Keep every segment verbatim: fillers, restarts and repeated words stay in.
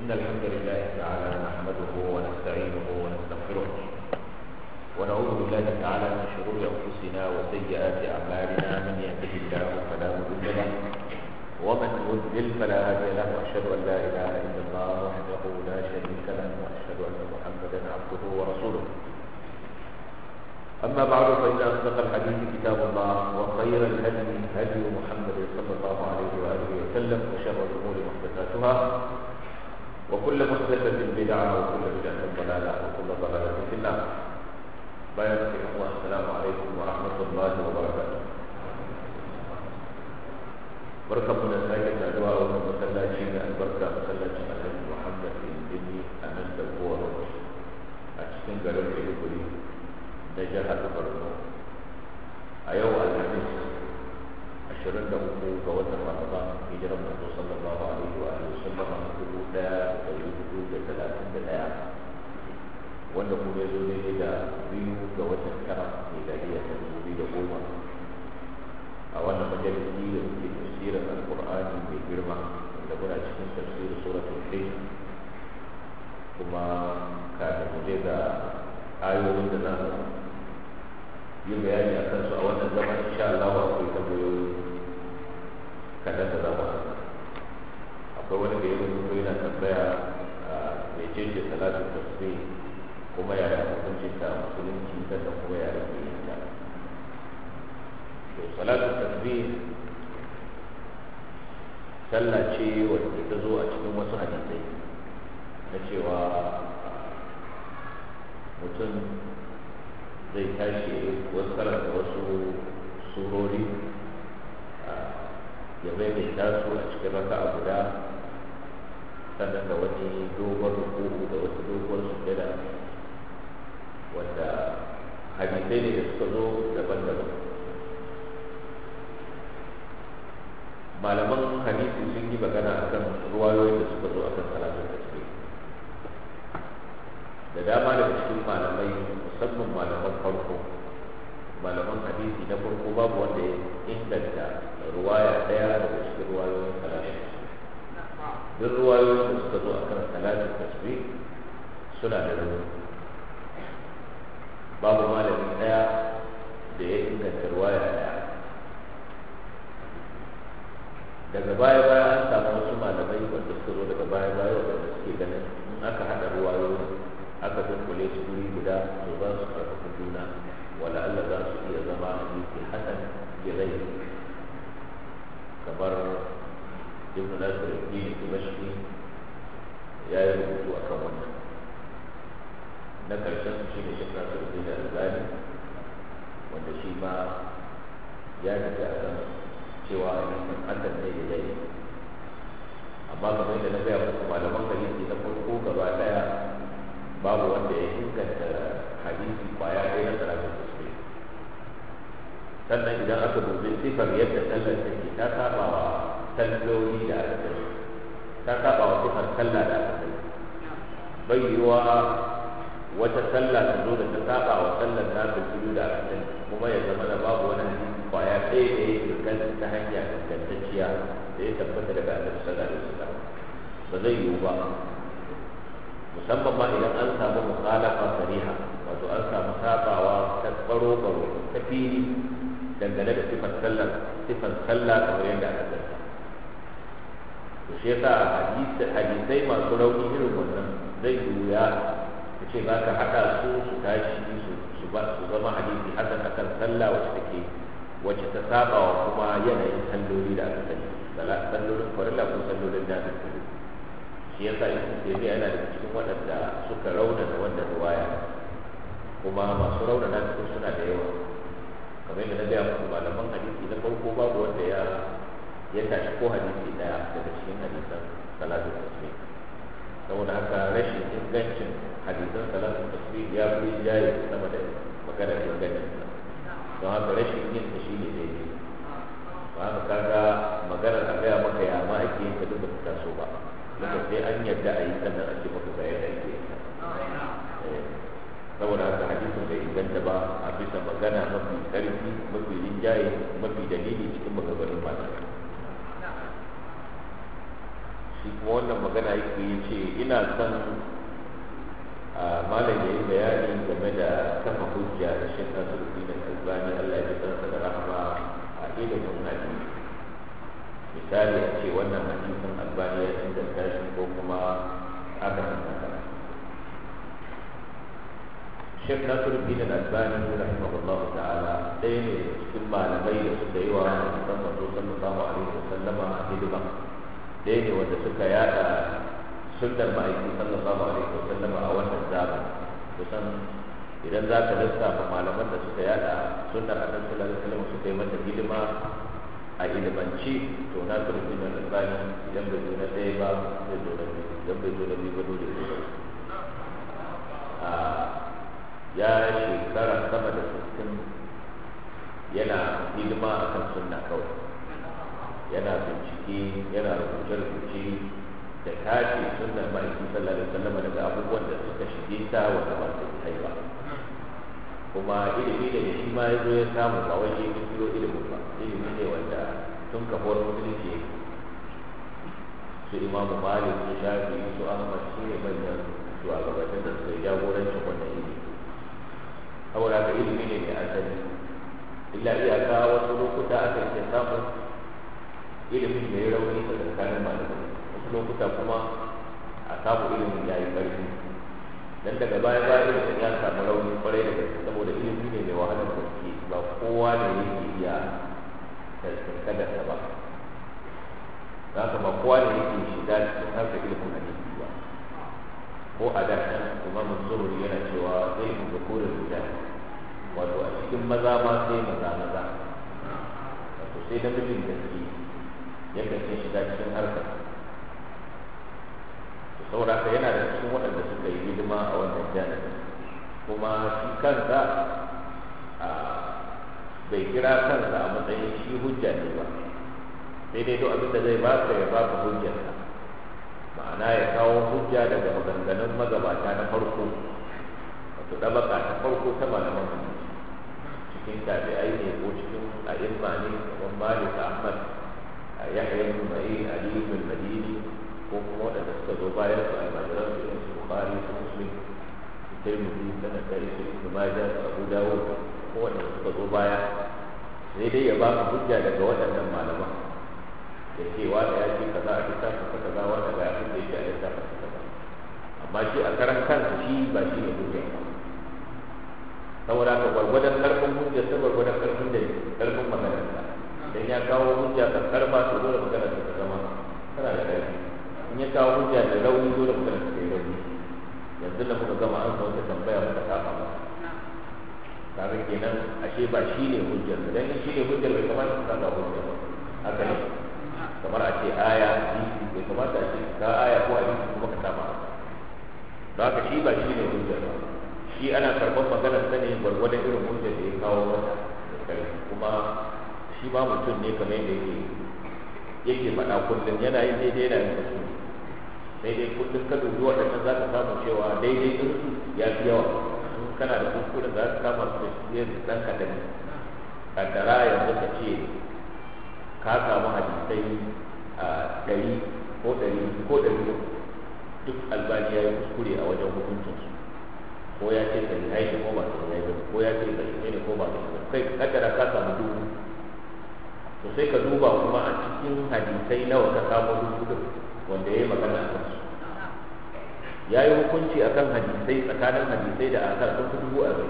إن الحمد لله تعالى نحمده ونستعينه ونستغفره ونعوذ بالله تعالى من شرور أنفسنا وسيئات أعمالنا. من يهده الله فلا مضل له ومن يضلل فلا هادي له، وأشهد أن لا إله إلا الله وحده لا شريك له، وأشهد أن محمدا عبده ورسوله. أما بعد، فإن أصدق الحديث كتاب الله، وخير الهدي هدي محمد صلى الله عليه وآله وسلم، وشر الأمور محدثاتها، وكل محدثة بدعة، وكل بدعة ضلالة، وكل ضلالة في النار. بارك الله. السلام عليكم ورحمة الله وبركاته. بركة من الساكت أدواء ومسلاتين البركة مسلاتين النبي محمد بن أمن الدور أشكن قالوا لي يقولي نجاح بركة. أيوة الحديث أشرن له قوة رمضان هجرة الرسول صلى الله عليه وآله وسلم يقول لا ويقول ثلاثين بالآية، وأنه يزول إلى بيو قوة الكرم ميلادية تنزل قوة أو أن مجالسي في تفسير القرآن بجرمة لقد أجسن تفسير سورة الحج، كما كان مجيدا آية ودنا يبياني أكنس أولا الزمن إن شاء الله وأقول تبويو كذا تدوى أقول لك يقول لنا تبايا ميجيج ثلاثة تفسير كما يعلم كنت مسلم جيدا كما يعلم إنسان. صلاة التسبيح sallah ce wadda ta zo a cikin wasu hadisai na cewa mutum zai tashi wasu karanta wasu surori ya maimaita su a cikin raka'a guda, sannan da wani dogon ruku'u da wasu dogon sujjada, wanda hadisai ne da suka zo daban-daban. malaman hadisi sun yi magana akan ruwayoyin da suka zo akan salatul tasbih. Da dama daga cikin malamai, musamman malaman farko, malaman hadisi na farko, babu wanda ya inganta ruwaya daya daga cikin ruwayoyin salatul tasbih. Duk ruwayoyin da suka zo akan salatul tasbih suna da rauni. Babu malami daya da ya inganta ruwaya daya. daga baya baya an samu wasu malamai wanda suka zo daga baya baya wanda suke ganin in aka haɗa ruwayoyi aka dunkule su guri guda to za su karfafa juna, wala Allah za su iya zama hadisi hasan bi ghairi. kamar ibn Nasir al-Din Dimashqi ya yi rubutu akan wannan. na karshen su shine Sheikh Nasir al-Din Al-Albani, wanda shi ma ya tafi akan cewa hadisin hasan ne da yayi, amma kamar yadda na gaya muku malaman hadisi na farko gaba daya babu wanda ya inganta hadisi kwaya ɗaya na salatul tasbih. sannan idan aka dubi sifar yadda sallar take, ta saba wa salloli da aka sani, ta saba wa sifar sallah da aka sani. bai yiwa wata sallah ta zo da ta saba wa sallar nafilu da aka sani, kuma ya zama da babu wani hadisi kwaya ɗaya da ya inganta ta hanya ingantacciya da ya tabbata daga annabi sallallahu alaihi wasallam. ba zai yiwu ba, musamman ma idan an samu mukhalafa sariha, wato an samu sabawa ta tsaro tsaro ta fili dangane da sifar sallah sifar sallah kamar yadda aka sani. to shi yasa hadisai masu rauni irin wannan zai yiwu ya ce za ka haɗa su su tashi su ba su zama hadisi hasan akan sallah wacce take wacce ta saba wa kuma yanayin salloli da aka sani, sallolin farilla ko sallolin nafil. shi yasa ibn Taymiyyah yana da cikin waɗanda suka raunana wannan riwaya, kuma masu raunana cikin suna da yawa. kamar yadda na gaya muku, malaman hadisi na farko babu wanda ya ya tashi ko hadisi daya daga cikin hadisan salatul tasbih. saboda haka rashin ingancin hadisan salatul tasbih ya fi jaye sama da maganar ingancin. don haka rashin yin ta shi ne daidai. ba haka kaga maganar a gaya maka ya ma ake yin ta duk da ta so ba, duka sai an yadda a yi sannan a ce maka ga yadda ake yin ta. saboda haka hadisin bai inganta ba a bisa magana mafi karfi, mafi rinjaye, mafi dalili cikin maganganun malamai. shi shi kuma wannan magana yake ya ce ina son malam ya yi bayani game da kafa hujja da shi ta zurfi da albani Allah ya tsarsa da rahama a ilimin hadisi misali a ce wannan hadisin albani ya inganta shi ko kuma aka san Sheikh Nasiruddin Al-Albani rahimahullahu ta'ala ɗaya ne cikin malamai da suka yi wa hadisan manzo sallallahu alaihi wasallama hidima ɗaya ne wanda suka yada sunnar ma'aiki sallallahu alaihi wasallama a wannan zamani kusan idan za ka lissafa malaman da suka yada sunnar annabi sallallahu alaihi wasallam suka yi mata hidima a ilimanci to Nasiruddin Al-Albani idan bai zo na ɗaya ba zai zo na biyu idan bai zo na biyu ba dole zai zo ya shekara sama da sittin yana hidima a kan sunna kawai yana bincike yana rubuce-rubuce da tace sunnar ma'aikin sallallahu alaihi wasallam daga abubuwan da suka shige ta wanda ba su kai ba kuma ilimi da shi ma ya zo ya samu ba wai ya kiro ilimin ba ilimi ne wanda tun kafuwar musulunci su imamu malik su shafi su ahmad su ne manyan shugabannin da suka yi jagorancin wannan ilimi saboda haka ilimi ne mai asali illa iyaka wasu lokuta aka yi samun ilimin da ya rauni a tsakanin malamai wasu lokuta kuma a samu ilimin ya yi ƙarfi dan daga baya baya ilimin ya samu rauni kwarai da gaske saboda ilimi ne mai wahalar gaske ba kowa ne yake iya kadarsa ba za ka ba kowa ne yake shiga cikin harkar ilimin hadisi ba ko a da can imamu zuhuri yana cewa zai yi zukurin rijal wato a cikin maza ma sai maza maza wato sai da mijin gaske yadda sai shiga cikin harkar saboda ka yana da cikin waɗanda suka yi hidima a wannan jami'in kuma shi kansa bai kira kansa a matsayin shi hujja ne ba sai dai duk abin da zai baka ya baka hujjarsa ma'ana ya kawo hujja daga maganganun magabata na farko wato ɗabaka ta farko ta malaman hadisi cikin tabi'ai ne ko cikin a'imma ne kamar Malik Ahmad Yahya ibn Ma'in Ali ibn Madini ko kuma waɗanda suka zo bayan su almajiran su irin su Bukhari su Muslim su Tirmidhi sanar da su Ibn Majah su Abu Dawud ko waɗanda suka zo baya sai dai ya baka hujja daga waɗannan malaman da cewa da ya ce kaza a littafin sa kaza wanda ga abin da yake a littafin sa kaza amma shi a karan kansa shi ba shi ne hujja ba saboda ka gwargwadon karfin hujja ta gwargwadon karfin da karfin maganar sa idan ya kawo hujja ka karba to dole maganar sa ta zama tana da karfi in ya kawo hujja da rauni dole maganar sa ta yi rauni yanzu da muka gama an wata tambaya muka saba ba kaga kenan ashe ba shi ne hujjar idan shi ne hujjar bai kamata ka saba hujja ba haka ne kamar a ce aya hadisi bai kamata a ce ka aya ko hadisi kuma ka saba don haka shi ba shi ne hujjar ba shi ana karɓar maganar sa ne gwargwadon irin hujjar da ya kawo mata kuma shi ma mutum ne kamar yadda yake yake faɗa kullum yana yin daidai yana yin kuskure sai dai kullum ka dubi waɗannan za ka samu cewa daidai ɗin su ya fi yawa in kana da kuskuren za ka kama su da shi yanzu ɗan kaɗan kaddara yanzu ka ce ka samu hadisai a ɗari ko ɗari ko ɗari duk albani ya yi kuskure a wajen hukuncinsu ko ya ce sai hai ko ba sai hai ko ya ce sai ne ko ba sai kai kaddara ka samu dubu to sai ka duba kuma a cikin hadisai nawa ka samu dubu wanda ya yi magana a kansu ya yi hukunci akan hadisai tsakanin hadisai da asar sun fi dubu arba'in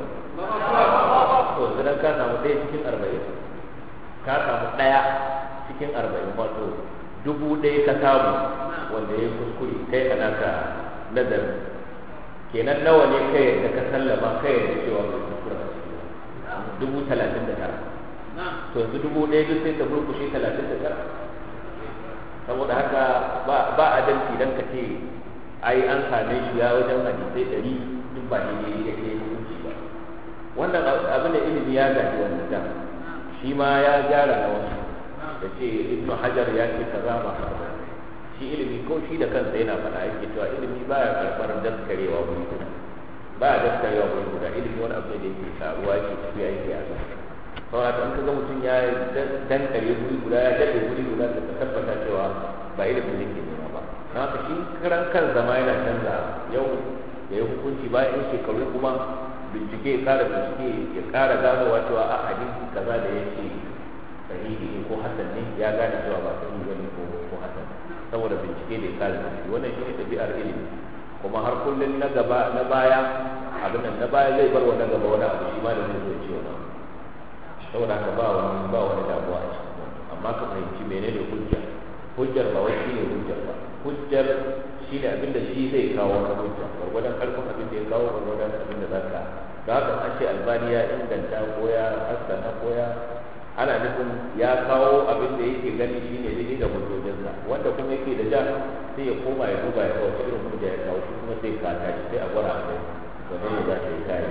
to idan ka samu ɗaya cikin arba'in ka samu ɗaya cikin arba'in wato dubu ɗaya ka samu wanda ya yi kuskure kai ana ka nazari kenan nawa ne kai yadda ka sallama kai yadda cewa bai kuskure a cikin dubu talatin da tara to yanzu dubu ɗaya duk sai ta burkushe talatin da tara saboda haka ba adalci dan ka ce ai an same shi ya wajen hadisai ɗari duk ba daidai da ke hukunci ba wannan abin da ilimi ya gaji wannan da shi ma ya gyara na wasu da ce ibnu hajar ya ce kaza ba shi ilimi ko shi da kansa yana faɗa yake cewa ilimi baya karɓar daskarewa wuri guda baya daskarewa wuri guda ilimi wani abu da yake taruwa ke tafiya yake a kan saboda an kaga mutum ya dankare wuri guda ya daɗe wuri guda da ka tabbata cewa ba ilimin yake nema ba na haka shi karan kan zama yana canza yau ya yi hukunci bayan yan shekaru kuma bincike ya kara bincike ya kara ganowa cewa a hadisi kaza da ya ce sahihi ne ko hasan ne ya gane cewa ba sahihi bane ko ko hasan saboda bincike da ya kara bincike wannan shi ne ɗabi'ar ilimi kuma har kullum na gaba na baya abin nan na baya zai bar wa na gaba wani abu shi ma da zai zo ya ce wani saboda haka ba wani ba wani damuwa a cikin wannan amma ka fahimci menene hujja hujjar ba wai shine hujjar ba hujjar shine abin da shi zai kawo na hujja gwargwadon karfin abin da ya kawo gwargwadon abin da zaka da haka an ce albani ya inganta ko ya hassana ko ya ana nufin ya kawo abin da yake gani shine daidai da hujjojinsa wanda kuma yake da ja sai ya koma ya duba ya kawo irin hujja ya kawo shi kuma sai ka tashi sai a gwara a kai domin ya za ta yi kare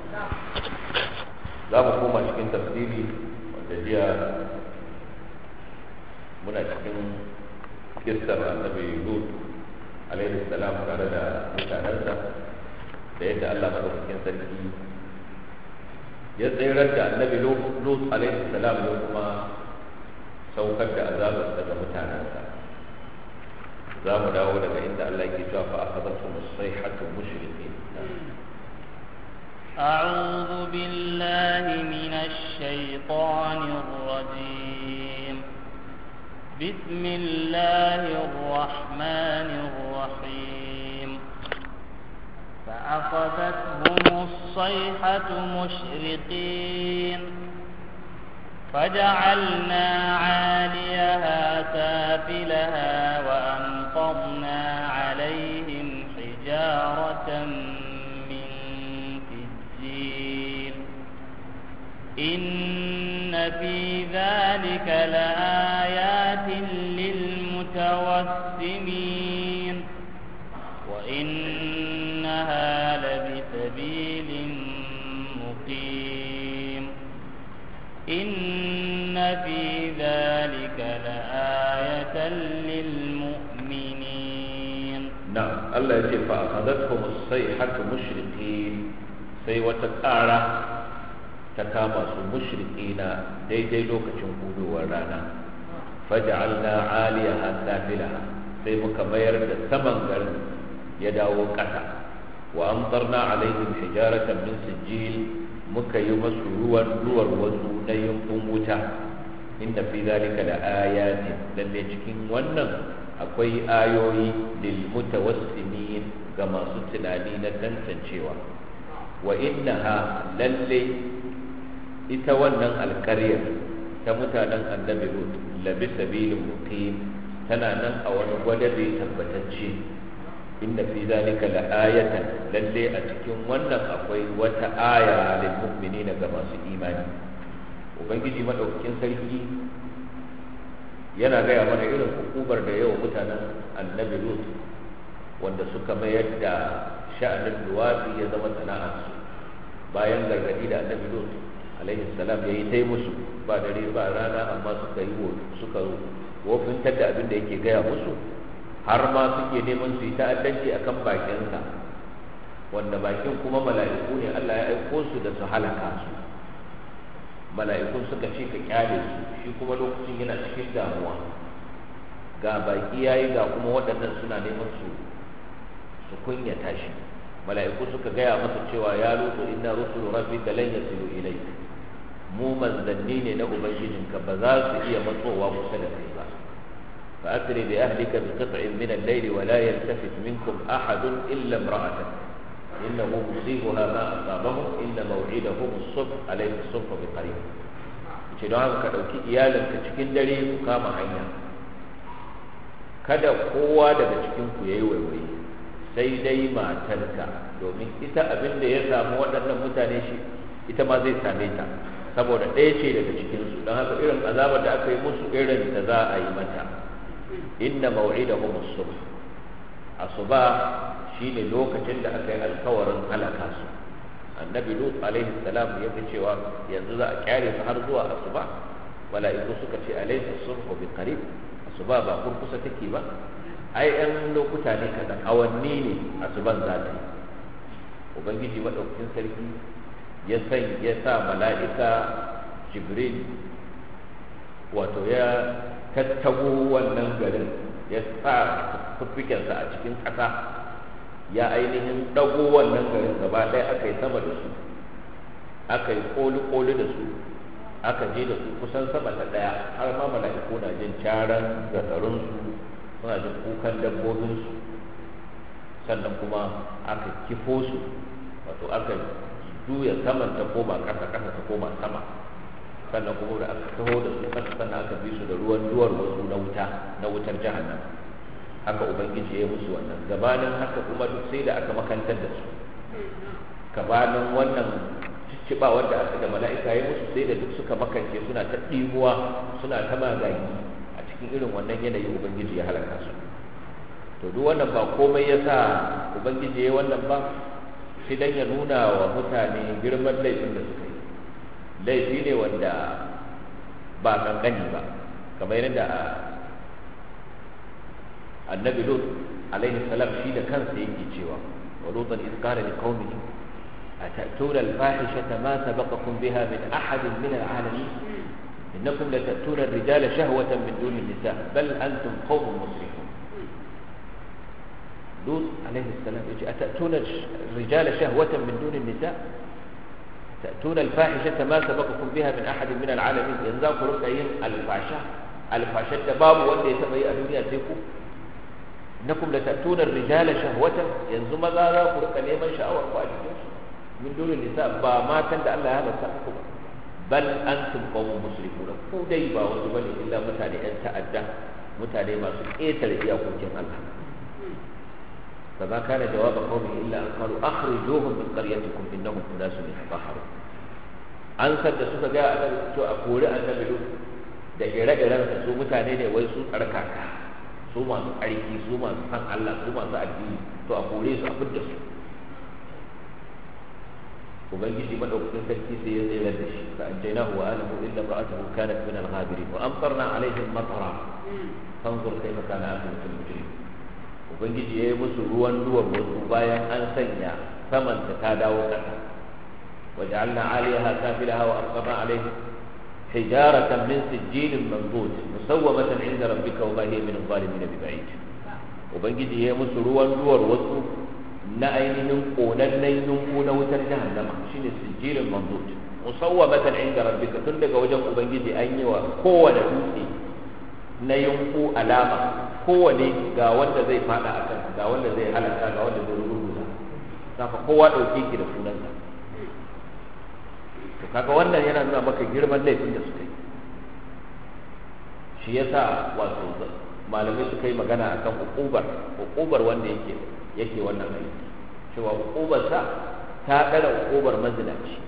za mu koma cikin tafsiri wanda jiya muna cikin kissar annabi Lut alaihi salam tare da mutanensa da yadda Allah madaukakin sarki ya tsirar da annabi Lut alaihi salam ya kuma saukar da azabar daga mutanensa za mu dawo daga inda Allah yake cewa fa akhadhatuhum as-sayhatu mushrikin أعوذ بالله من الشيطان الرجيم بسم الله الرحمن الرحيم فأخذتهم الصيحة مشرقين فجعلنا عاليها سافلها وأمطرنا عليهم حجارة إن في ذلك لآيات للمتوسمين وإنها لبسبيل مقيم إن في ذلك لآية للمؤمنين نعم الله يجب فأخذتهم الصيحة مشرقين سيوة الآرة ta kama su mushrikina daidai lokacin hudowar rana faj'alna 'aliyaha safilaha sai muka mayar da saman garin ya dawo ƙasa wa amtarna 'alaihim hijaratan min sijil muka yi masu ruwan ruwar wasu na yunkun wuta inda fi zalika la ayatin lalle cikin wannan akwai ayoyi lil mutawassimin ga masu tunani na tantancewa wa innaha lalle ita wannan alƙaryar ta mutanen annabi Lut labi sabilin muqim tana nan a wani gwadabe tabbatacce inda fi zalika la ayatan lalle a cikin wannan akwai wata aya lil mu'minina ga masu imani ubangiji madaukakin sarki yana gaya mana irin hukumar da yawa mutanen annabi Lut wanda suka mayar da sha'anin luwafi ya zama sana'arsu bayan gargadi da annabi Lut alaihi salam ya yi ta musu ba dare ba rana amma suka yi suka wofintar da abin da yake gaya musu har ma suke neman su yi ta'addanci akan bakinsa wanda bakin kuma mala'iku ne Allah ya aiko su da su halaka su mala'ikun suka ce ka kyale su shi kuma lokacin yana cikin damuwa ga baki yayi ga kuma waɗannan suna neman su su kunyata shi mala'iku suka gaya masa cewa ya lutu inna rusulu rabbika lan yasilu ilayka mu manzanni ne na ubangijinka ba za su iya matsowa kusa da kai ba fa asri bi ahlika bi qit'in min al-layl wa la yaltafit minkum ahadun illa imra'atak innahu musibuha ma asabahum inna maw'idahum as-subh alayhi as-subh bi qarib ce don haka ka dauki iyalanka cikin dare ku kama hanya kada kowa daga cikin ku yayi waiwaye sai dai matarka domin ita abin da ya samu waɗannan mutane shi ita ma zai same ta saboda ɗaya ce daga cikinsu don haka irin azabar da aka yi musu irin da za a yi mata inna maw'idahum as-subh asuba shine lokacin da aka yi alkawarin halaka su annabi Lut alaihi salam ya fi cewa yanzu za a kyare su har zuwa asuba mala'iku suka ce alaysa as-subhu bi qarib asuba ba kurkusa take ba ai ɗan lokuta ne kaɗan awanni ne asuban za ta yi ubangiji maɗaukakin sarki ya san ya sa mala'ika jibril wato ya tattago wannan garin ya sa fuffikensa a cikin ƙasa ya ainihin ɗago wannan garin gaba ɗaya aka yi sama da su aka yi ƙoli-ƙoli da su aka je da su kusan sama ta ɗaya har ma mala'iku na jin caran zakarunsu suna jin kukan dabbobinsu sannan kuma aka kifo su wato aka juya saman ta koma ƙasa ƙasa ta koma sama sannan kuma da aka taho da su ƙasa sannan aka bi su da ruwan duwar wasu na wuta na wutar jahannam haka ubangiji ya musu wannan gabanin haka kuma duk sai da aka makantar da su gabanin wannan cicciɓa wanda aka da mala'ika ya musu sai da duk suka makance suna ta ɗimuwa suna ta magani a cikin irin wannan yanayi ubangiji ya halaka su to duk wannan ba komai ya sa ubangiji ya wannan ba sai dan ya nuna wa mutane girman laifin da suka yi laifi ne wanda ba kankani ba kamar yadda annabi lut alaihi salam shi da kansa yake cewa wa lutan iz qala liqaumihi atatuna al-fahishata ma sabaqakum biha min ahadin min al-alamin innakum latatuna ar-rijala shahwatan min duni an-nisa bal antum qaumun musrifun lut alaihi salam yace atatuna ar-rijala shahwatan min duni an-nisa تأتون الفاحشة ما سبقكم بها من أحد من العالمين ينزاكم رقعين الفاشة الفاشة باب وانده يتبعي الدنيا سيكو إنكم لتأتون الرجال شهوة ينزم ذا رقع نيما شاور فاجدوش من دون النساء ما تند الله هذا سأكم بل أنتم قوم مسرفون فوديبا وزبني إلا متاني أن تأدى متاني ما سئيتر إياكم جمع الله فما كان جواب قومه إلا أن قالوا أخرجوهم من قريتكم إنهم أناس يتطهرون ansar da suka ga annabi to a kore annabi Lut da ire-iren su mutane ne wai su tsarkaka su masu aiki su masu san Allah su masu addini to a kore su a fidda su ubangiji madaukakin sarki sai ya tsere da shi fa anjaynahu wa ahlihi illa imra'atuhu kanat min al-ghabirin wa amtarna alaihim matara fanzur kayfa kana aqibatul mujrimin ubangiji ya yi musu ruwan duwar wasu bayan an sanya saman ta dawo ƙasa وجعلنا عليها سافلها وأمطرنا عليهم حجارة من سجيل منضود مسومة عند ربك وما هي من الظالمين ببعيد وبنجي هي مسروا الدور وسو نأينهم قوننين قون وترجهنم شين السجيل المنضود مسومة عند ربك تندق وجه وبنجي أيني وقوة دوسي نينقو ألامة قوة ga wanda zai fada akan ga wanda zai halaka ga wanda zai rubuta saka kowa dauke ki da sunansa to kaga wannan yana nuna maka girman laifin da suka yi shi yasa wato malamai suka yi magana akan hukubar hukubar wanda yake yake wannan aiki cewa hukubar sa ta dara hukubar mazinaci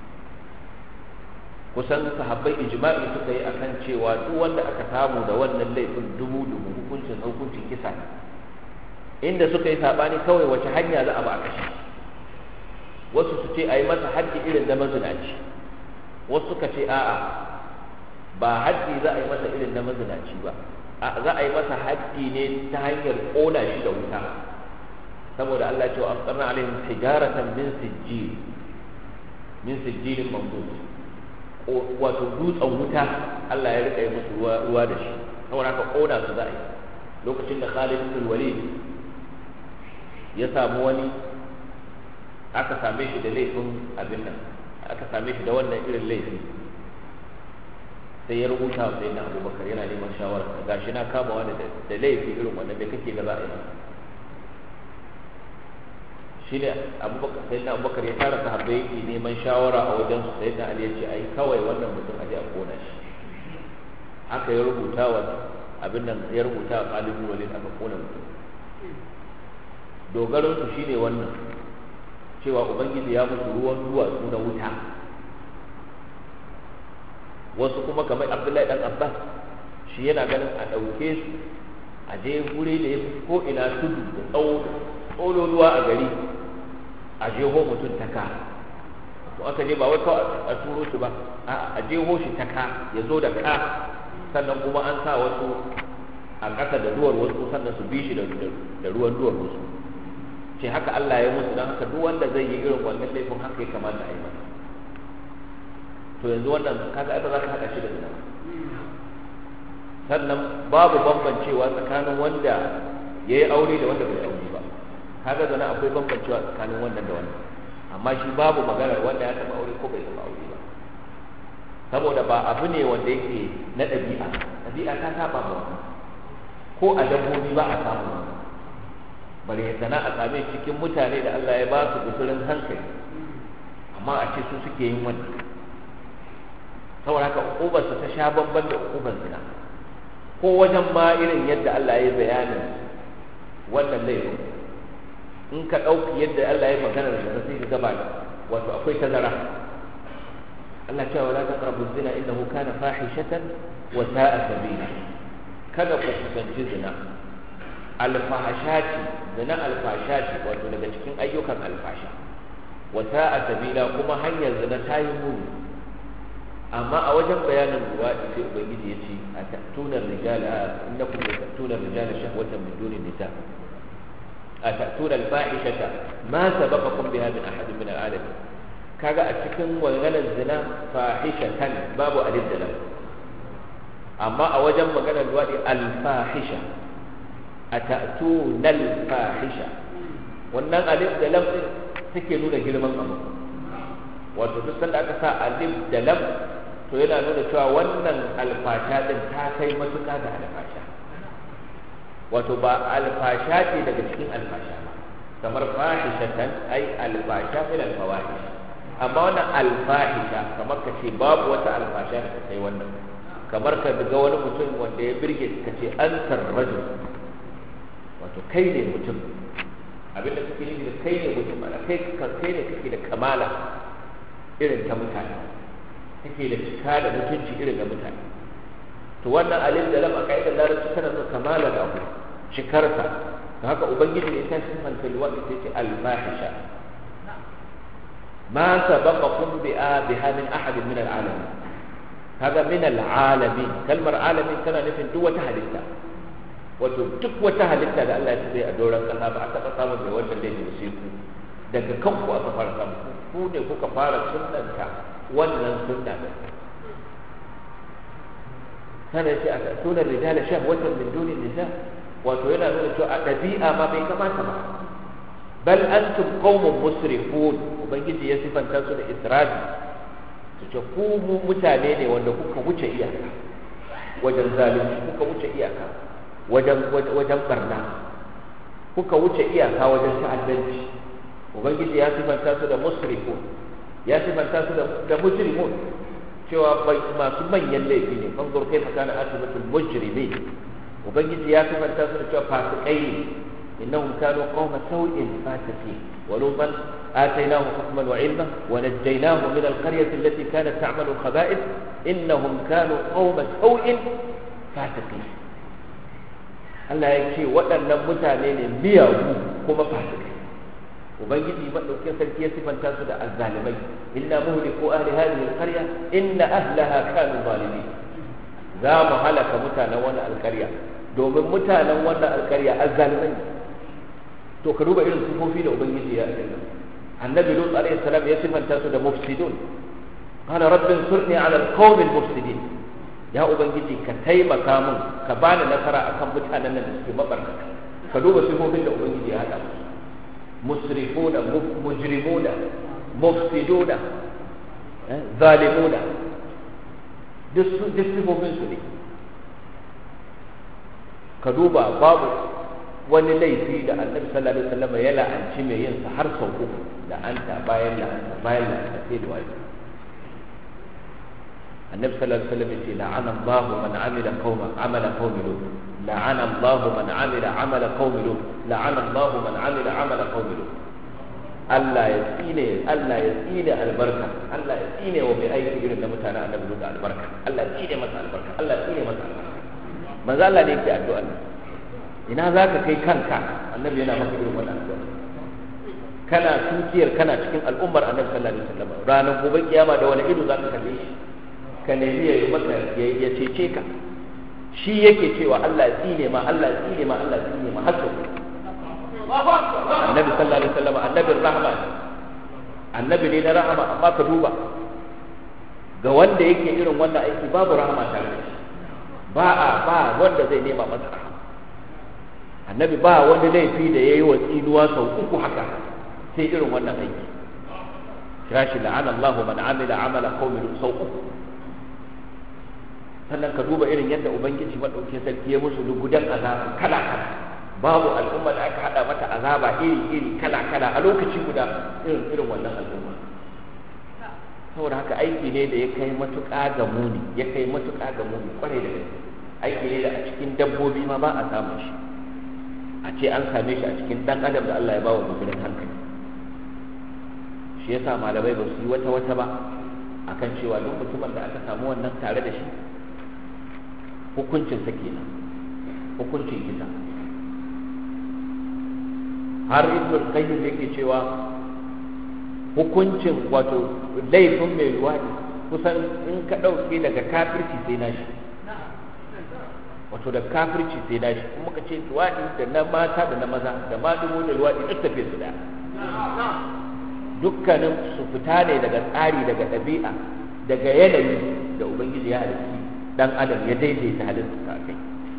kusan sahabbai ijma'i suka yi akan cewa duk wanda aka samu da wannan laifin dubu dubu hukuncin hukuncin kisa inda suka yi sabani kawai wace hanya za a ba a kashe wasu su ce a yi masa haddi irin na mazinaci wasu suka ce a'a ba haddi za a yi masa irin na mazinaci ba za a yi masa haddi ne ta hanyar ƙona shi da wuta saboda Allah ce wa amsarna alaihim hijaratan min sijjil min sijjilin mamdud wato dutsen wuta Allah ya rika yi musu ruwa da shi saboda haka ƙona su za a yi lokacin da Khalid ibn Walid ya samu wani aka same shi da laifin abin nan aka same shi da wannan irin laifi sai ya rubuta wa sayyidina Abubakar yana neman shawara gashi na kama wani da laifi irin wannan da kake ga za a yi shi ne Abubakar sayyidina Abubakar ya tara sahabbai yake neman shawara a wajen su sayyidina Ali ya ce ai kawai wannan mutum aje a kona shi aka ya rubuta wa abin nan ya rubuta wa Khalid ibn Walid aka kona mutum dogaron su shine wannan cewa ubangiji ya musu ruwan duwatsu na wuta wasu kuma kamar Abdullahi dan Abbas shi yana ganin a ɗauke su a je guri da ya fi ko ina tudu da tsawo tsololuwa a gari a jeho mutum ta ka to aka je ba wai kawai a turo shi ba a jeho shi ta ka ya zo da ka sannan kuma an sa wasu a ƙasa da duwar wasu sannan su bi shi da ruwan duwar wasu ce haka Allah ya musu don haka duk wanda zai yi irin wannan laifin haka ya kamata a yi masa to yanzu wannan kaga ai ba za ka haɗa shi da zina sannan babu bambancewa tsakanin wanda ya yi aure da wanda bai aure ba. Kaga zina akwai bambancewa tsakanin wannan da wannan, amma shi babu maganar wanda ya taɓa aure ko bai taɓa aure ba, saboda ba abu ne wanda yake na ɗabi'a. Ɗabi'a ta saba ma wannan, ko a dabbobi ba a samu wannan, bare sana a same cikin mutane da Allah ya ba su gusurin hankali, amma a ce su suke yin wannan. Saboda haka ukubarsa ta sha bamban da ukubar zina, ko wajen ma irin yadda Allah ya yi bayanin wannan laifin, in ka ɗauki yadda Allah ya magana da sai ka gaba wato akwai tazara. Allah cewa wala taqrabu zina innahu kana fahishatan wa sa'a sabila, kada ku kusanci zina. Alfahashati, zina alfashati wato daga cikin ayyukan alfasha, wa sa'a sabila kuma hanyar zina ta yi muni. Amma a wajen bayanin luwaɗi sai ubangiji ya ce a ta'tuna rijala innakum ta'tuna rijala shahwatan min duni nisa, a ta'tuna al-fahishata ma sabaqakum biha min ahadin min al-alamin. Kaga a cikin maganar zina fahishatan babu alif da lam, amma a wajen maganar luwaɗi al-fahisha, a ta'tuna al-fahisha, wannan alif da lam suke nuna girman abu. Wato duk sanda aka sa alif da lam to yana nuna cewa wannan alfasha din ta kai matuƙa da alfasha, wato ba alfasha ce daga cikin alfasha ba, kamar fahishatan ai alfasha min alfawahish, amma wannan alfahisha kamar ka ce babu wata alfasha da ta kai wannan. Kamar ka ga wani mutum wanda ya birge ka ce antar rajul, wato kai ne mutum, abinda kake nufi da kai ne mutum, ana kai kai ne kake da kamala irin ta mutane, take da cika da mutunci irin da mutane. To wannan alif da lam a ka'idar larabci tana nuna kamala da abu, cikarsa. Da haka ubangiji ne ta sifanta liwaɗi sai ce al-fahisha ma sabaqakum bi'a biha min ahadin min al-alamin. Kaga min al-alamin, kalmar alamin tana nufin duk wata halitta, wato duk wata halitta da Allah ya tabbata a doron kasa ba a taɓa samun mai wannan laifin sai ku. Daga kanku aka fara samu, ku ne kuka fara sunnanta wannan sunna din. Kana ce a ta'tuna rijala shahwatan min duni nisa, wato yana nuna cewa a ɗabi'a ma bai kamata ba. Bal antum qaumun musrifun, ubangiji ya sifanta su da israfi, su ce ku mu mutane ne wanda kuka wuce iyaka wajen zalunci, kuka wuce iyaka wajen wajen barna, kuka wuce iyaka wajen ta'addanci. Ubangiji ya sifanta su da musrifun, ya sifanta su da mujrimun, cewa masu manyan laifi ne. Fanzur kaifa kana asibatul mujrimin. Ubangiji ya sifanta su da cewa fasikai ne. innahum kanu qauma sau'in fasiqin wa lutan atainahu hukman wa ilma wa najjaynahu min alqaryati allati kanat ta'malu alkhaba'ith innahum kanu qauma sau'in fasiqin. Allah ya ce waɗannan mutane ne miyagu kuma fasikai. ubangiji madaukin sarki ya sifanta su da azzalimai, inna muhliku ahli hadhihi alqarya inna ahlaha kanu zalimin. za mu halaka mutanen wannan alƙarya domin mutanen wannan alƙarya azzalimai. to ka duba irin sifofi da ubangiji ya yi. annabi lut alaihi salam ya sifanta su da mufsidun, qala rabbi ansurni ala alqawmi almufsidin. ya ubangiji ka taimaka mun ka bani nasara akan mutanen nan da suke mabarkata. ka duba sifofin da ubangiji ya hada musu: musrifuna, mujrimuna, mufsiduna, zalimuna, duk sifofin su ne. ka duba babu wani laifi da annabi sallallahu alaihi wasallam ya la'anci mai yin sa har sau uku, la'anta bayan la'anta bayan la'anta sai da wani. النبي صلى الله عليه وسلم يقول لعن الله من عمل قوم عمل قوم لوط لعن الله من عمل عمل قوم لوط لعن الله من عمل عمل قوم لوط Allah ya tsine Allah ya tsine albarka Allah ya tsine wa mai aiki irin da mutane annabi Lut albarka Allah ya tsine masa albarka Allah ya tsine masa albarka. manzo Allah ne yake addu'a. ina zaka kai kanka annabi yana maka irin wannan addu'a? kana tutiyar kana cikin al'ummar annabi sallallahu alaihi wasallam, ranar gobe kiyama da wani ido zaka kalle shi ka nemi ya yi maka ya cece ka. shi yake cewa Allah ya tsine ma Allah ya tsine ma Allah ya tsine ma har sau. annabi sallallahu alaihi wasallam annabin rahama, annabi ne na rahama, amma ka duba ga wanda yake irin wannan aiki babu rahama tare da shi, ba a ba wanda zai nema masa rahama. Annabi ba wani laifi da yayi wa tsinuwa sau uku haka sai irin wannan aiki. Kira shi la'ana Allahu man amila amala qaumin sau uku. Sannan ka duba irin yadda Ubangiji madaukakin sarki ya musu lugudan azaba kala kala. Babu al'umma da aka hada mata azaba iri iri kala kala a lokaci guda irin irin wannan al'umma. Saboda haka aiki ne da ya kai matuƙa ga muni, ya kai matuƙa ga muni kwarai da gaske. Aiki ne da a cikin dabbobi ma ba a samun shi. A ce an same shi a cikin dan adam da Allah ya bawa mutumin hankali. Shi yasa malamai ba su yi wata wata ba akan cewa duk mutumin da aka samu wannan tare da shi hukuncin sa kenan, hukuncin kisa. Har Ibn Qayyim yake cewa hukuncin wato laifin mai luwaɗi kusan in ka ɗauke daga kafirci sai nashi, wato da kafirci sai nashi. Kuma ka ce luwaɗi da na mata da na maza da maɗugo da luwaɗi duk tafiye su da dukkanin su fita ne daga tsari, daga ɗabi'a, daga yanayi da Ubangiji ya halitta dan adam ya daidaita halitta kai.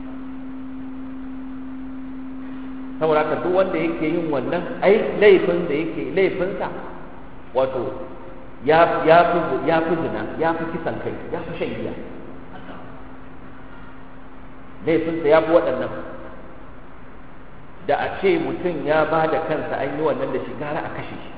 Saboda haka duk wanda yake yin wannan ai laifin da yake laifinsa wato ya ya fi ya fi zina, ya fi kisan kai, ya fi shan giya. Laifinsa ya fi waɗannan. Da a ce mutum ya ba da kansa an yi wannan da shi, gara a kashe shi.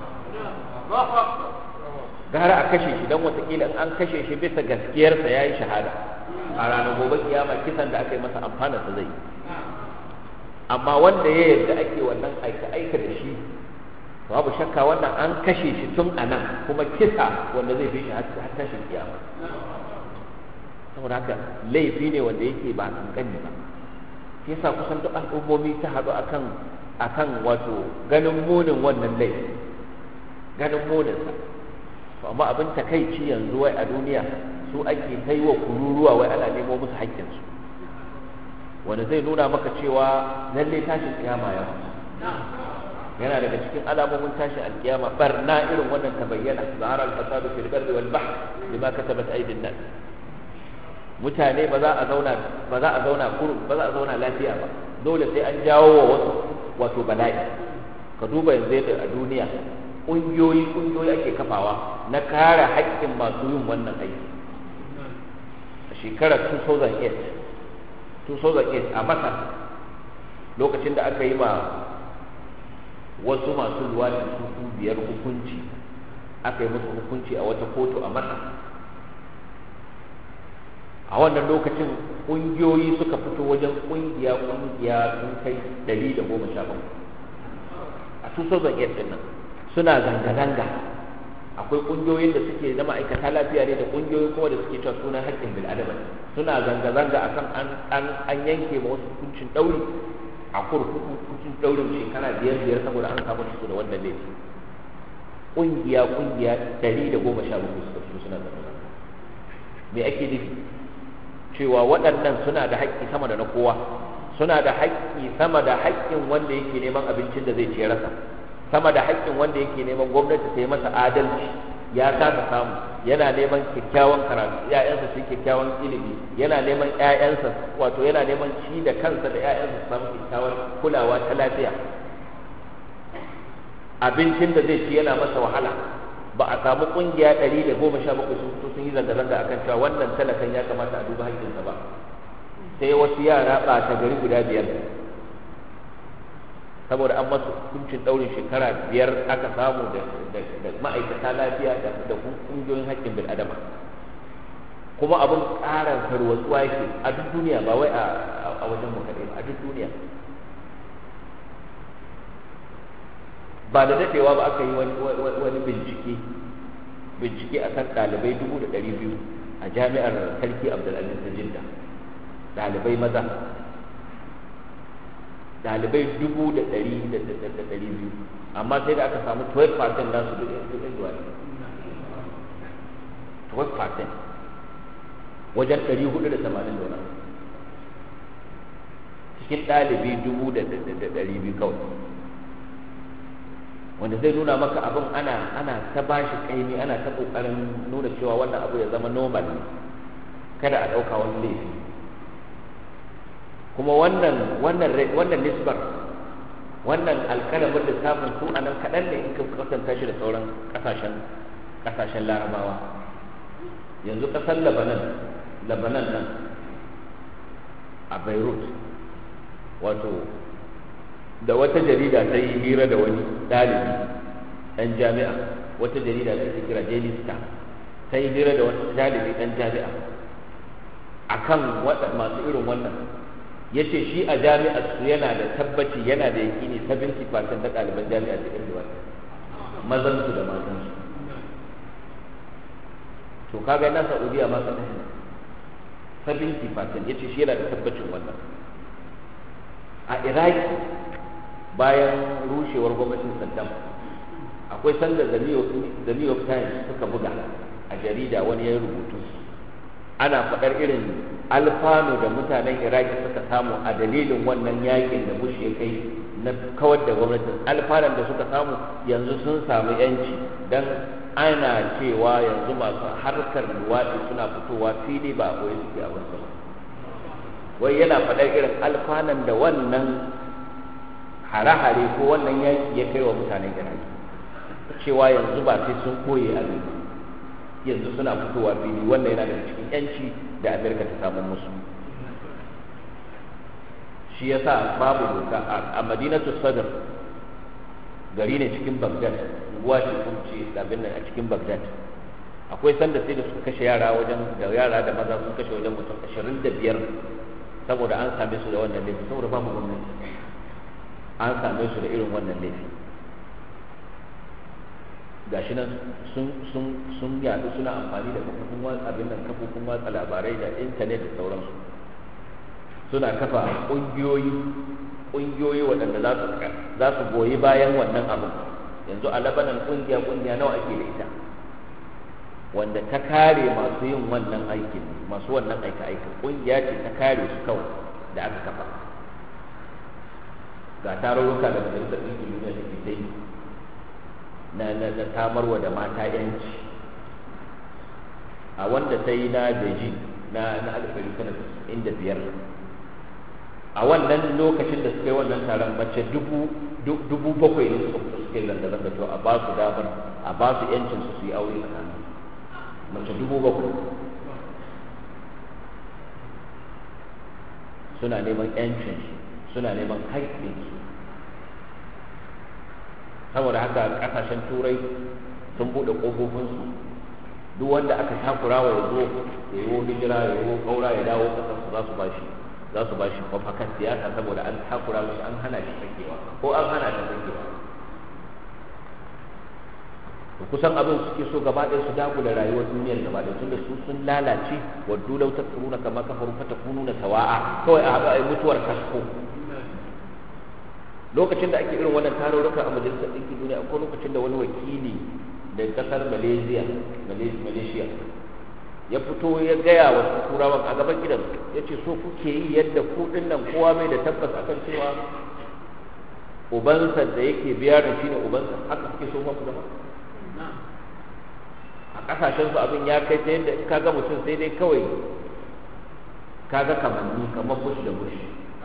Gara a kashe shi don watakila an kashe shi bisa gaskiyarsa ya yi shahada. A ranar gobe kiyama kisan da aka yi masa amfanarsa zai. Amma wanda ya yarda ake wannan aika-aika da shi, babu shakka wannan an kashe shi tun a nan, kuma kisa wanda zai fi shi har tashin kiyama. Saboda haka laifi ne wanda yake ba kankani ba. Shi yasa kusan duk al'ummomi ta haɗu akan akan wato ganin munin wannan laifi, ganin muninsa. Amma abin takaici yanzu wai a duniya su ake kai wa kururuwa wai ana nemo musu haƙƙinsu, wanda zai nuna maka cewa lalle tashin kiyama ya mutu. Yana daga cikin alamomin tashin alkiyama barna irin wannan ta bayyana, zahara al-fasadu fil barri wal bahr bima katabat aydin nas. Mutane ba za a zauna ba za a zauna kurum ba za a zauna lafiya ba, dole sai an jawo wa wasu wato bala'i. Ka duba yanzu yadda a duniya ƙungiyoyi ƙungiyoyi ake kafawa na kare haƙƙin masu yin wannan aiki. A shekarar two thousand eight a Masar, lokacin da aka yi ma wasu masu luwaɗi su biyar hukunci, aka yi musu hukunci a wata kotu a Masar. A wannan lokacin ƙungiyoyi suka fito wajen ƙungiya ƙungiya sun kai ɗari da goma sha bakwai a two thousand eight ɗin nan. Suna zanga-zanga. Akwai ƙungiyoyin da suke na ma'aikata lafiya ne da ƙungiyoyi kuma da suke cewa sunan haƙƙin bil'adama. Suna zanga-zanga akan an an an yanke ma wasu hukuncin ɗauri a kurkuku, hukuncin ɗaurin shekara biyar biyar saboda an samu su da wannan laifi. Ƙungiya ƙungiya ɗari da goma sha bakwai suka fito suna zanga-zanga. Me ake nufi? Cewa waɗannan suna da haƙƙi sama da na kowa, suna da haƙƙi sama da haƙƙin wanda yake neman abincin da zai ci ya rasa, sama da haƙƙin wanda yake neman gwamnati ta yi masa adalci ya kasa samu, yana neman kyakkyawan karatu, ƴaƴansa su kyakkyawan ilimi, yana neman ƴaƴansa wato yana neman shi da kansa da ƴaƴansa su samu kyakkyawan kulawa ta lafiya. Abincin da zai ci yana masa wahala. Ba a samu ƙungiya ɗari da goma sha bakwai sun fito sun yi zanga-zanga akan cewa wannan talakan ya kamata a duba haƙƙinsa ba. Sai wasu yara ɓata gari guda biyar, saboda an masu hukuncin ɗaurin shekara biyar aka samu da ma'aikata lafiya da ƙungiyoyin haƙƙin bil'adama. Kuma abin ƙara tarwatsuwa yake a duk duniya, ba wai a wajen mu kaɗai ba, a duk duniya. Ba da daɗewa ba aka yi wani bincike bincike akan ɗalibai dubu da ɗari biyu a jami'ar Sarki Abdulaziz ta Jidda, ɗalibai maza ɗalibai dubu da ɗari da ɗari biyu, amma sai da aka samu twelve percent nasu duk ɗin zuwa twelve percent wajen ɗari hudu da tamanin da wani cikin ɗalibi dubu da ɗari biyu kawai, wanda zai nuna maka abin ana ana ta bashi kaimi, ana ta kokarin nuna cewa wannan abu ya zama normal, kada a ɗauka wani laifi. kuma wannan wannan wannan nisbar wannan alƙalamin lissafin su a nan kaɗan ne in ka kwatanta shi da sauran ƙasashen ƙasashen larabawa. Yanzu ƙasar labanan labanan nan a beirut wato da wata jarida ta yi hira da wani ɗalibi ɗan jami'a, wata jarida da ake kira daily star ta yi hira da wani ɗalibi ɗan jami'a akan masu irin wannan. Ya ce shi a jami'ar su yana da tabbaci, yana da yakini seventy percent na ɗaliban jami'ar da irin wannan mazansu da matansu. To kaga na Saudiya ma kaɗan ne seventy percent, ya ce shi yana da tabbacin wannan. A Iraki bayan rushewar gwamnatin Saddam akwai sanda the New York Times suka buga a jarida, wani ya rubutu ana faɗar irin alfanu da mutanen Iraki suka samu a dalilin wannan yakin da Bush ya kai na kawar da gwamnatin. Alfanan da suka samu yanzu sun samu yanci, dan ana cewa yanzu masu harkar luwaɗi suna fitowa fili ba a koyi suke a wasu ba. Wai yana faɗar irin alfanan da wannan hare-hare ko wannan yaki ya kai wa mutanen Iraki, cewa yanzu ba sai sun koye abin, yanzu suna fitowa fili. Wannan yana daga cikin yanci da Amerika ta samu musu. Shi yasa babu doka a Madinatu Sadr, gari ne cikin Baghdad, unguwa ce kun ce abin nan a cikin Baghdad. Akwai sanda sai da suka kashe yara wajen da yara da maza sun kashe wajen mutum ashirin da biyar saboda an same su da wannan laifi, saboda babu gwamnati an same su da irin wannan laifi. Gashi nan sun sun sun yadu, suna amfani da kafofin watsa abin nan kafofin watsa labarai da intanet da sauransu. Suna kafa ƙungiyoyi ƙungiyoyi waɗanda za su za su goyi bayan wannan abin. Yanzu a Labanan ƙungiya ƙungiya nawa ake da ita wanda ta kare masu yin wannan aikin, masu wannan aika aikin. Ƙungiya ce ta kare su kawai da aka kafa. Ga tarurruka da majalisar ɗinkin duniya da ke yi na na samarwa da mata yanci, a wanda ta yi na Beijing na na alif ɗari tara da casa'in da biyar. A wannan lokacin da suka yi wannan taron, mace dubu dubu bakwai ne suka fito suka yi zanga-zanga cewa a ba su damar, a ba su yancin su su yi aure tsakanin mace dubu bakwai. Suna neman yancin su, suna neman haƙƙin su. Saboda haka kasashen turai sun buɗe ƙofofinsu, duk wanda aka takura wa ya zo ya yi hijira, ya yi ƙaura, ya dawo ƙasarsu, za su ba shi za su ba shi mafakan siyasa, saboda an takura mashi, an hana shi sakewa ko an hana shi sakewa. To kusan abin suke so gaba ɗaya su dagula rayuwar duniyar gaba ɗaya, tunda su sun lalace. Waddu law takfuruna kama kafaru fatakununa sawa'a, kawai a haɗa ai mutuwar kasko. Lokacin da ake irin wannan tarurruka a majalisar ɗinkin duniya, akwai lokacin da wani wakili daga ƙasar Malaysia Malaysia ya fito ya gaya wa turawan a gaban gidan, ya ce so kuke yi yadda ku nan kowa mai da tabbas akan cewa ubansa da yake biya da shi ne ubansa, haka suke so maku zama. A ƙasashen su abin ya kai ta yadda in kaga mutum sai dai kawai kaga kamanni kamar bush da bush,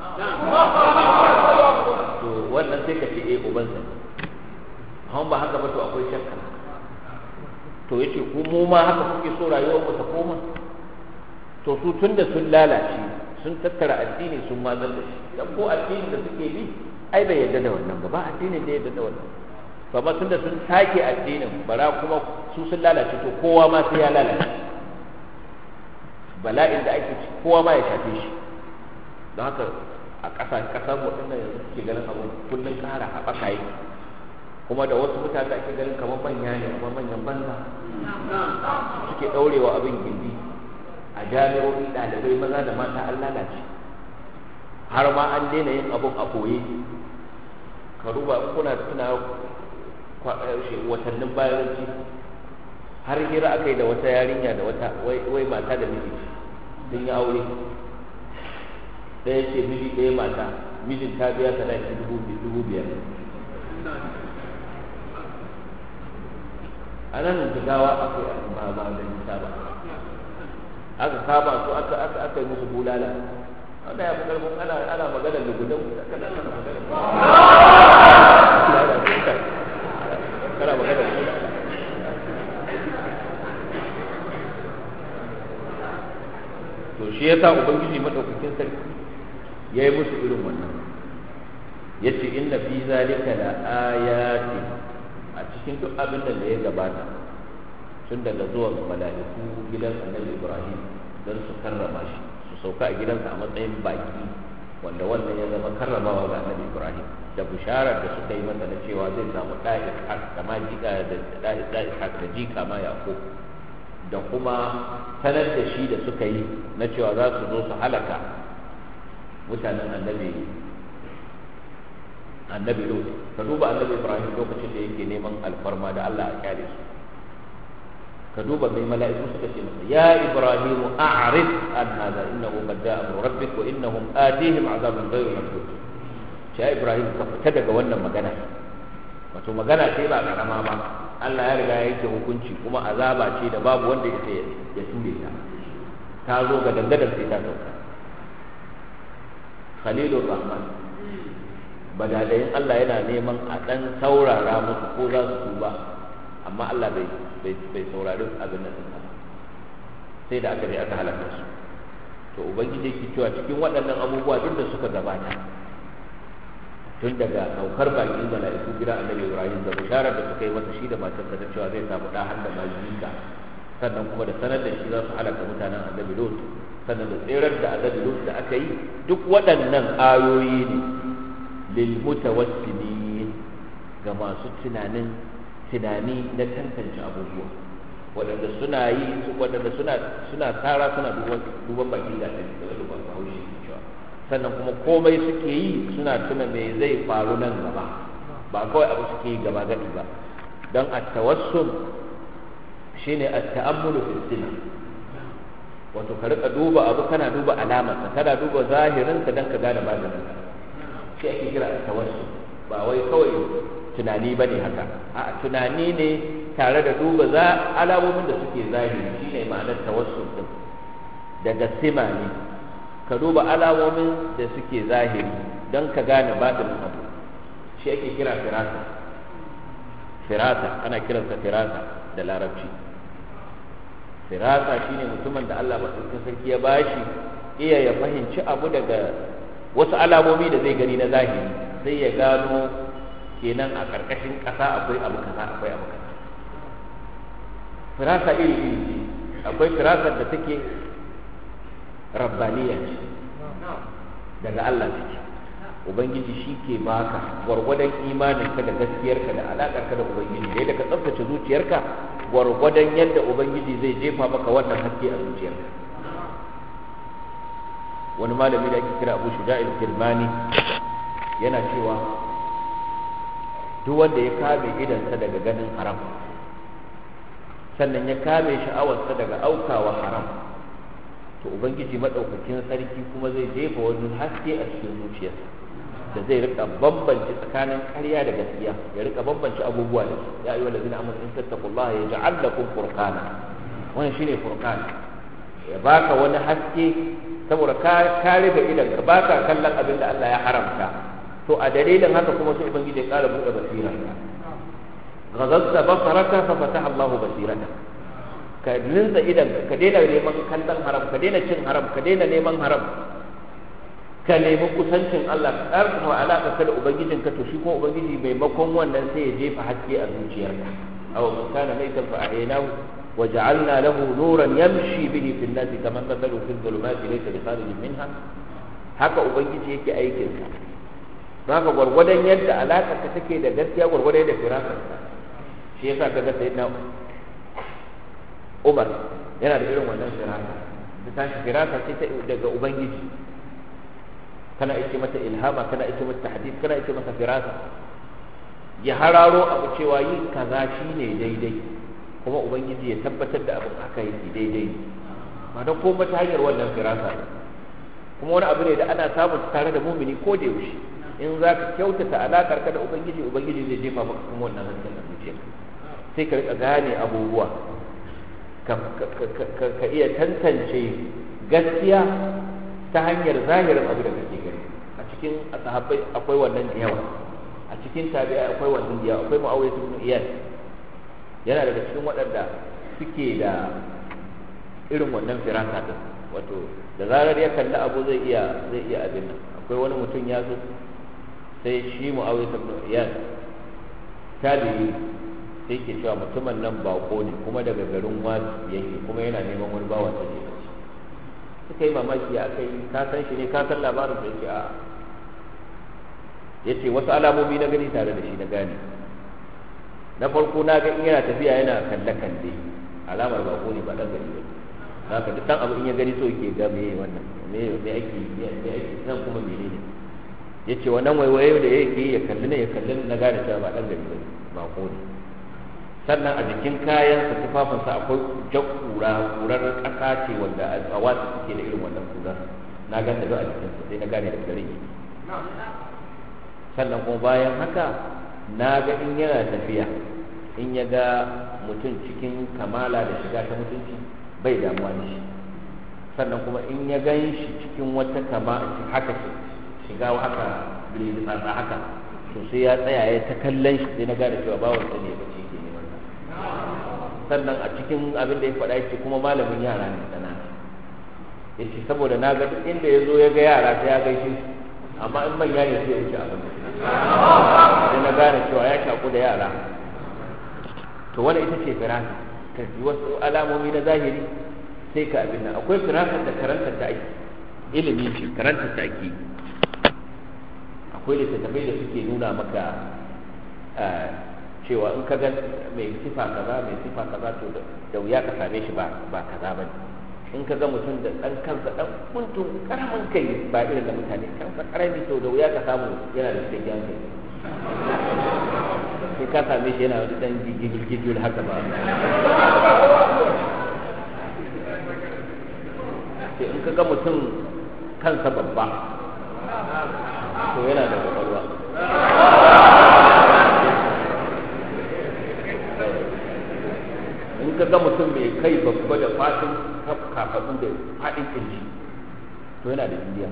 to wannan sai ka ce eh ubansa ne, amma ba haka ba to akwai shakka. To yace ku mu ma haka kuke so rayuwar mu ta koma? To su tunda sun lalace, sun tattara addini sun matsar da shi, dan ko addinin da suke bi ai bai yarda da wannan ba, ba addinin da ya yarda da wannan. To amma tunda sun take addinin, bara kuma su sun lalace, to kowa ma sai ya lalace. Bala'in da ake ci kowa ma ya shafe shi. Don haka a ƙasa ƙasar waɗanda yanzu suke ganin abu kullum ƙara haɓaka yake, kuma da wasu mutane da ake ganin kamar manya ne kuma manyan banza suke ɗaurewa abin gindi. A jami'o'i ɗalibai maza da mata an lalace, har ma an daina yin abun a koye. Ka duba kuna tuna watannin bayan ci har hira aka yi da wata yarinya da wata wai mata da miji sun yi aure, ɗaya ce miji ɗaya mata, mijin ta biya sadaki dubu biyar. A nan jigawa akwai ba ba da nisa ba, aka kama su aka aka aka yi musu bulala wanda ya fi karfin ana ana magana da gudan kana kana magana kana magana da to shi yasa ubangiji madaukakin sarki yayi musu irin wannan yace inna fi zalika la ayati a cikin duk abin da ya gabata tun daga zuwan mala'iku gidan annabi Ibrahim don su karrama shi su sauka a gidansa a matsayin baki wanda wannan ya zama karramawa ga annabi Ibrahim da bisharar da suka yi masa na cewa zai samu ɗahi hak da ma jika da ɗahi ɗahi hak da jika ma Yaqub da kuma sanar da shi da suka yi na cewa za su zo su halaka mutanen annabi annabi Lut ka duba annabi Ibrahim lokacin da yake neman alfarma da Allah a kyale su ka duba mai mala'iku suka ce masa ya Ibrahim a'rid an hadha innahu qad ja'a amru rabbik wa innahum atihim 'adabun ghayru mamnun ya Ibrahim ka fita daga wannan magana wato magana ce ba karama ba Allah ya riga ya yanke hukunci kuma azaba ce da babu wanda ya ya ture ta ta zo ga dangadan sai ta sauka Khalilur Rahman badadayin Allah yana neman a dan saurara musu ko za su tuba amma Allah bai bai saurari abin nan ba sai da aka aka halaka su to ubangiji yake cewa cikin waɗannan abubuwa duk da suka gabata tun daga saukar baki mala'iku gida annabi Ibrahim da bisharar da suka yi masa shi da matarsa da cewa zai samu ɗan da majika sannan kuma da sanar da shi za su halaka mutanen annabi Lut sannan da tserar da annabi Lut da aka yi duk waɗannan ayoyi ne lil mutawassimin ga masu tunanin tunani na tantance abubuwa waɗanda suna yi waɗanda suna suna tsara suna duban bakin da ta da duban haushi cewa sannan kuma komai suke yi suna tuna me zai faru nan gaba ba kawai abu suke yi gaba gadi ba don at-tawassum shine at-ta'ammulu fi sina wato ka rika duba abu kana duba alamarsa kana duba zahirinsa don ka gane maganin shi ake kira at-tawassum ba wai kawai tunani ba ne haka a tunani ne tare da duba za alamomin da suke zahiri shi ne ma'anar tawassul din daga sima ne ka duba alamomin da suke zahiri don ka gane batin abu shi ake kira firasa firasa ana kiransa firasa da larabci firasa shine mutumin da Allah madaukakin sarki ya bashi iya ya fahimci abu daga wasu alamomi da zai gani na zahiri sai ya gano kenan a ƙarƙashin ƙasa akwai abu kaza akwai abu kaza firasa iri iri ce akwai firasar da take rabbaniya ce daga Allah take ubangiji shi ke baka gwargwadon imaninka da gaskiyarka da alaƙarka da ubangiji da yadda ka tsaftace zuciyarka gwargwadon yadda ubangiji zai jefa maka wannan haske a zuciyarka wani malami da ake kira Abu Shuja'il Kirmani yana cewa duk wanda ya kame idansa daga ganin haram sannan ya kame sha'awarsa daga aukawa haram to ubangiji madaukakin sarki kuma zai jefa wani haske a cikin zuciyarsa da zai rika bambance tsakanin ƙarya da gaskiya ya rika bambance abubuwa da ya ayyuhal ladina amanu in tattaqullaha yaj'al lakum furqana wannan shine furqan ya baka wani haske saboda ka kare da idan ka baka kallon abin da Allah ya haramta to a dalilin haka kuma sai ubangiji ya ƙara buɗe basirarka ghadadta basaraka fa fataha Allahu basiraka ka linsa idan ka daina neman kallon haram ka daina cin haram ka daina neman haram ka nemi kusancin Allah ka ƙarfafa alaƙa ka da ubangijinka to shi kuma ubangiji maimakon wannan sai ya jefa haske a zuciyarka aw man kana maytan fa ahyaynahu wa ja'alna lahu nuran yamshi bihi fi an-nasi kama mathalu fi adh-dhulumati laysa bi kharijin minha haka ubangiji yake aikin ka haka gwargwadon yadda alaƙa ka take da gaskiya gwargwadon yadda firasar ka shi yasa kaga sayyidina Umar yana da irin wannan firasa ta tashi firasa ce daga ubangiji kana ake mata ilhama kana ake mata tahdid kana ake mata firasa ya hararo abu cewa yin kaza shine daidai kuma ubangiji ya tabbatar da abin haka yake daidai ba don kuma ta hanyar wannan firasa kuma wani abu ne da ana samun tare da mumini ko da yaushe in za ka kyautata alakar ka da ubangiji ubangiji zai jefa maka kuma wannan hasken a zuciyarka sai ka rika gane abubuwa ka iya tantance gaskiya ta hanyar zahirin abu da kake gani. A cikin sahabbai akwai wannan da yawa, a cikin tabi'ai akwai wannan da yawa, akwai Muawiya ibn Iyad yana daga cikin waɗanda suke da irin wannan firasa din, wato da zarar ya kalli abu zai iya zai iya abin nan. Akwai wani mutum ya zo sai shi Muawiya ibn Iyad tabi'i sai ke cewa mutumin nan bako ne kuma daga garin Wadi yake kuma yana neman wani bawan sa ne. Suka yi mamaki a kai, ka san shi ne, ka san labarin da yake a yace wasu alamomi na gani tare da shi na gane. Na farko na ga in yana tafiya yana kalle kalle, alamar bako ne ba dan gari ba. Haka duk dan abu in ya gani so yake ga meye wannan, me me ake me ake nan kuma menene. Yace wannan waiwaye da yake ya kalli ne ya kalli na gane cewa ba dan gari ba, bako ne. Sannan a jikin kayansa tufafinsa akwai jakura kurar ƙasa ce wanda a wasu suke da irin wannan kurar, na ganta don a jikinsa sai na gane da garin yake. Sannan kuma bayan haka na ga in yana tafiya in ya ga mutum cikin kamala da shiga ta mutunci bai damuwa da shi. Sannan kuma in ya gan shi cikin wata kama haka shiga haka bilin tsatsa haka to sai ya tsaya ya ta kallon shi sai na gane cewa bawan sa ne ba ce ke neman sa. Sannan a cikin abin da ya faɗa yake kuma malamin yara ne sana yace saboda na ga duk inda ya zo ya ga yara sai ya gaishe su, amma in manya ne sai ya wuce abin sai na gane cewa ya shaku da yara. To wannan ita ce firasa, ka ji wasu alamomi na zahiri sai ka abin nan. Akwai firasa da karanta ta ake, ilimi ce karanta ta ake. Akwai littattafai da suke nuna maka cewa in ka ga mai sifa kaza mai sifa kaza to da wuya ka same shi ba ba kaza ba ne. In ka ga mutum da ɗan kansa ɗan kuntun karamin kai ba irin da mutane kansa karami to da wuya ka samu yana da cikakken kai. Sai ka same shi yana da ɗan gigigigil haka ba. Sai in ka ga mutum kansa babba to yana da kwakwalwa. In ka ga mutum mai kai babba da fatin kafaɗu da faɗin ƙirji to yana da juriya,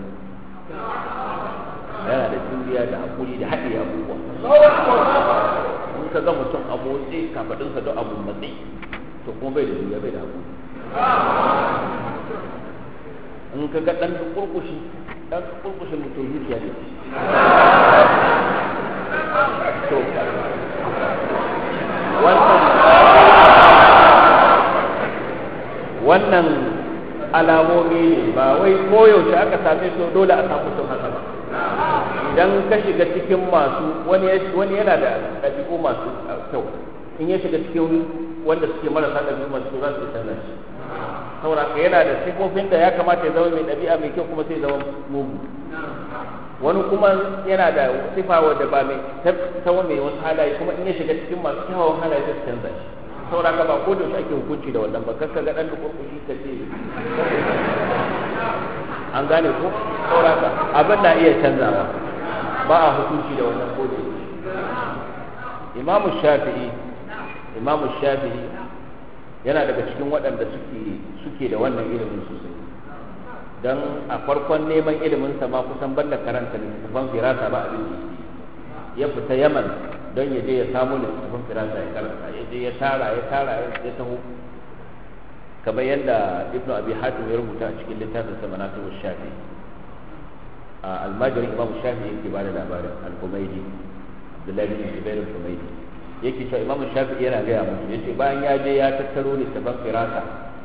yana da juriya da haƙuri da haɗe abubuwa. In ka ga mutum a motsi kafaɗinsa da abu matsi to kuma bai da juriya bai da haƙuri. In ka ga ɗan kurkushi ɗan kurkushi mutum zuciya ne. To wannan wannan alamomi ne ba wai koyaushe aka same su dole a samu sun haka ba. Idan ka shiga cikin masu wani wani yana da ɗabi'u masu kyau, in ya shiga cikin wanda suke marasa ɗabi'u masu kyau za su canza shi. Saboda ka yana da sifofin da ya kamata ya zama mai ɗabi'a mai kyau kuma sai zama mugu. Wani kuma yana da sifa wadda ba mai tawa mai wasu halaye kuma in ya shiga cikin masu kyawawan halaye sai su canza shi. Saboda ka ba ko da ake hukunci da wannan ba, kar ka ga dan da kurkushi ka ce an gane ko. Saboda ka abin na iya canzawa, ba a hukunci da wannan ko da yake. Imamu Shafi'i Imamu Shafi'i yana daga cikin waɗanda suke suke da wannan ilimin sosai. Dan a farkon neman ilimin sa ma kusan banda karanta littafin firasa ba abin da ya fita Yaman don ya je ya samu littafin firasa ya karanta, ya je ya tara ya tara ya taho kamar yadda Ibn Abi Hatim ya rubuta a cikin littafin sa Manaqib Shafi'i. Al-Majri Imam Shafi'i yake bada labarin Al-Humaydi, Abdullahi bin Zubair Al-Humaydi yake cewa Imam Shafi'i yana gaya musu yace bayan ya je ya tattaro littafin firasa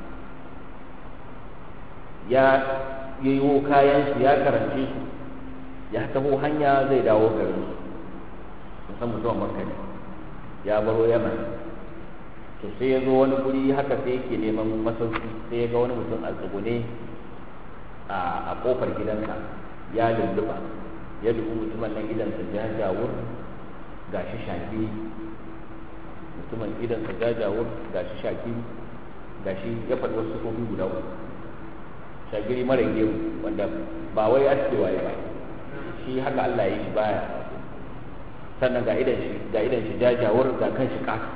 ya yiwo kayan shi ya karance su ya taho hanya zai dawo garin su, musan mutumin Makka ne ya baro Yaman. To sai ya zo wani guri haka sai yake neman masauki, sai ya ga wani mutum a tsugune a kofar gidansa ya lulluɓa, ya dubu mutumin nan gidansa jajawur gashi shafi, mutumin gidansa jajawur gashi shafi gashi ya faɗi wasu sufofi guda uku. Shagiri mara gemu wanda ba wai askewa ya ba, shi haka Allah ya yi baya. Sannan ga idan shi ga idan shi jajawur ga kan shi ƙasa.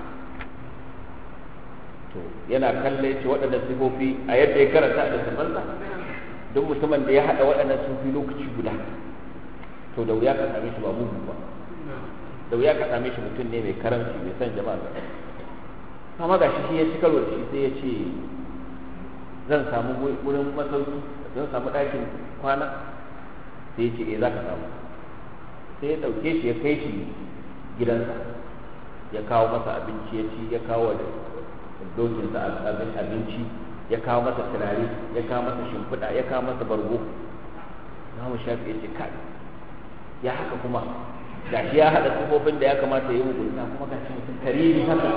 To yana kalle shi waɗannan sifofi a yadda ya karanta da sifansa duk mutumin da ya haɗa waɗannan sufi lokaci guda to da wuya ka same shi ba mugu ba, da wuya ka same shi mutum ne mai karamci mai son jama'a. Amma ga shi ya ci karo da shi sai ya ce zan samu wurin masauki, zan samu ɗakin kwana, sai ya ce eh za ka samu. Sai ya ɗauke shi ya kai shi gidansa, ya kawo masa abinci ya ci, ya kawo da dokinsa abinci, ya kawo masa turare, ya kawo masa shimfiɗa, ya kawo masa bargo. Imamu Shafi ya ce kai ya haka kuma gashi ya haɗa sifofin da ya kamata ya yi mugunta, kuma gashi mutum karimi haka.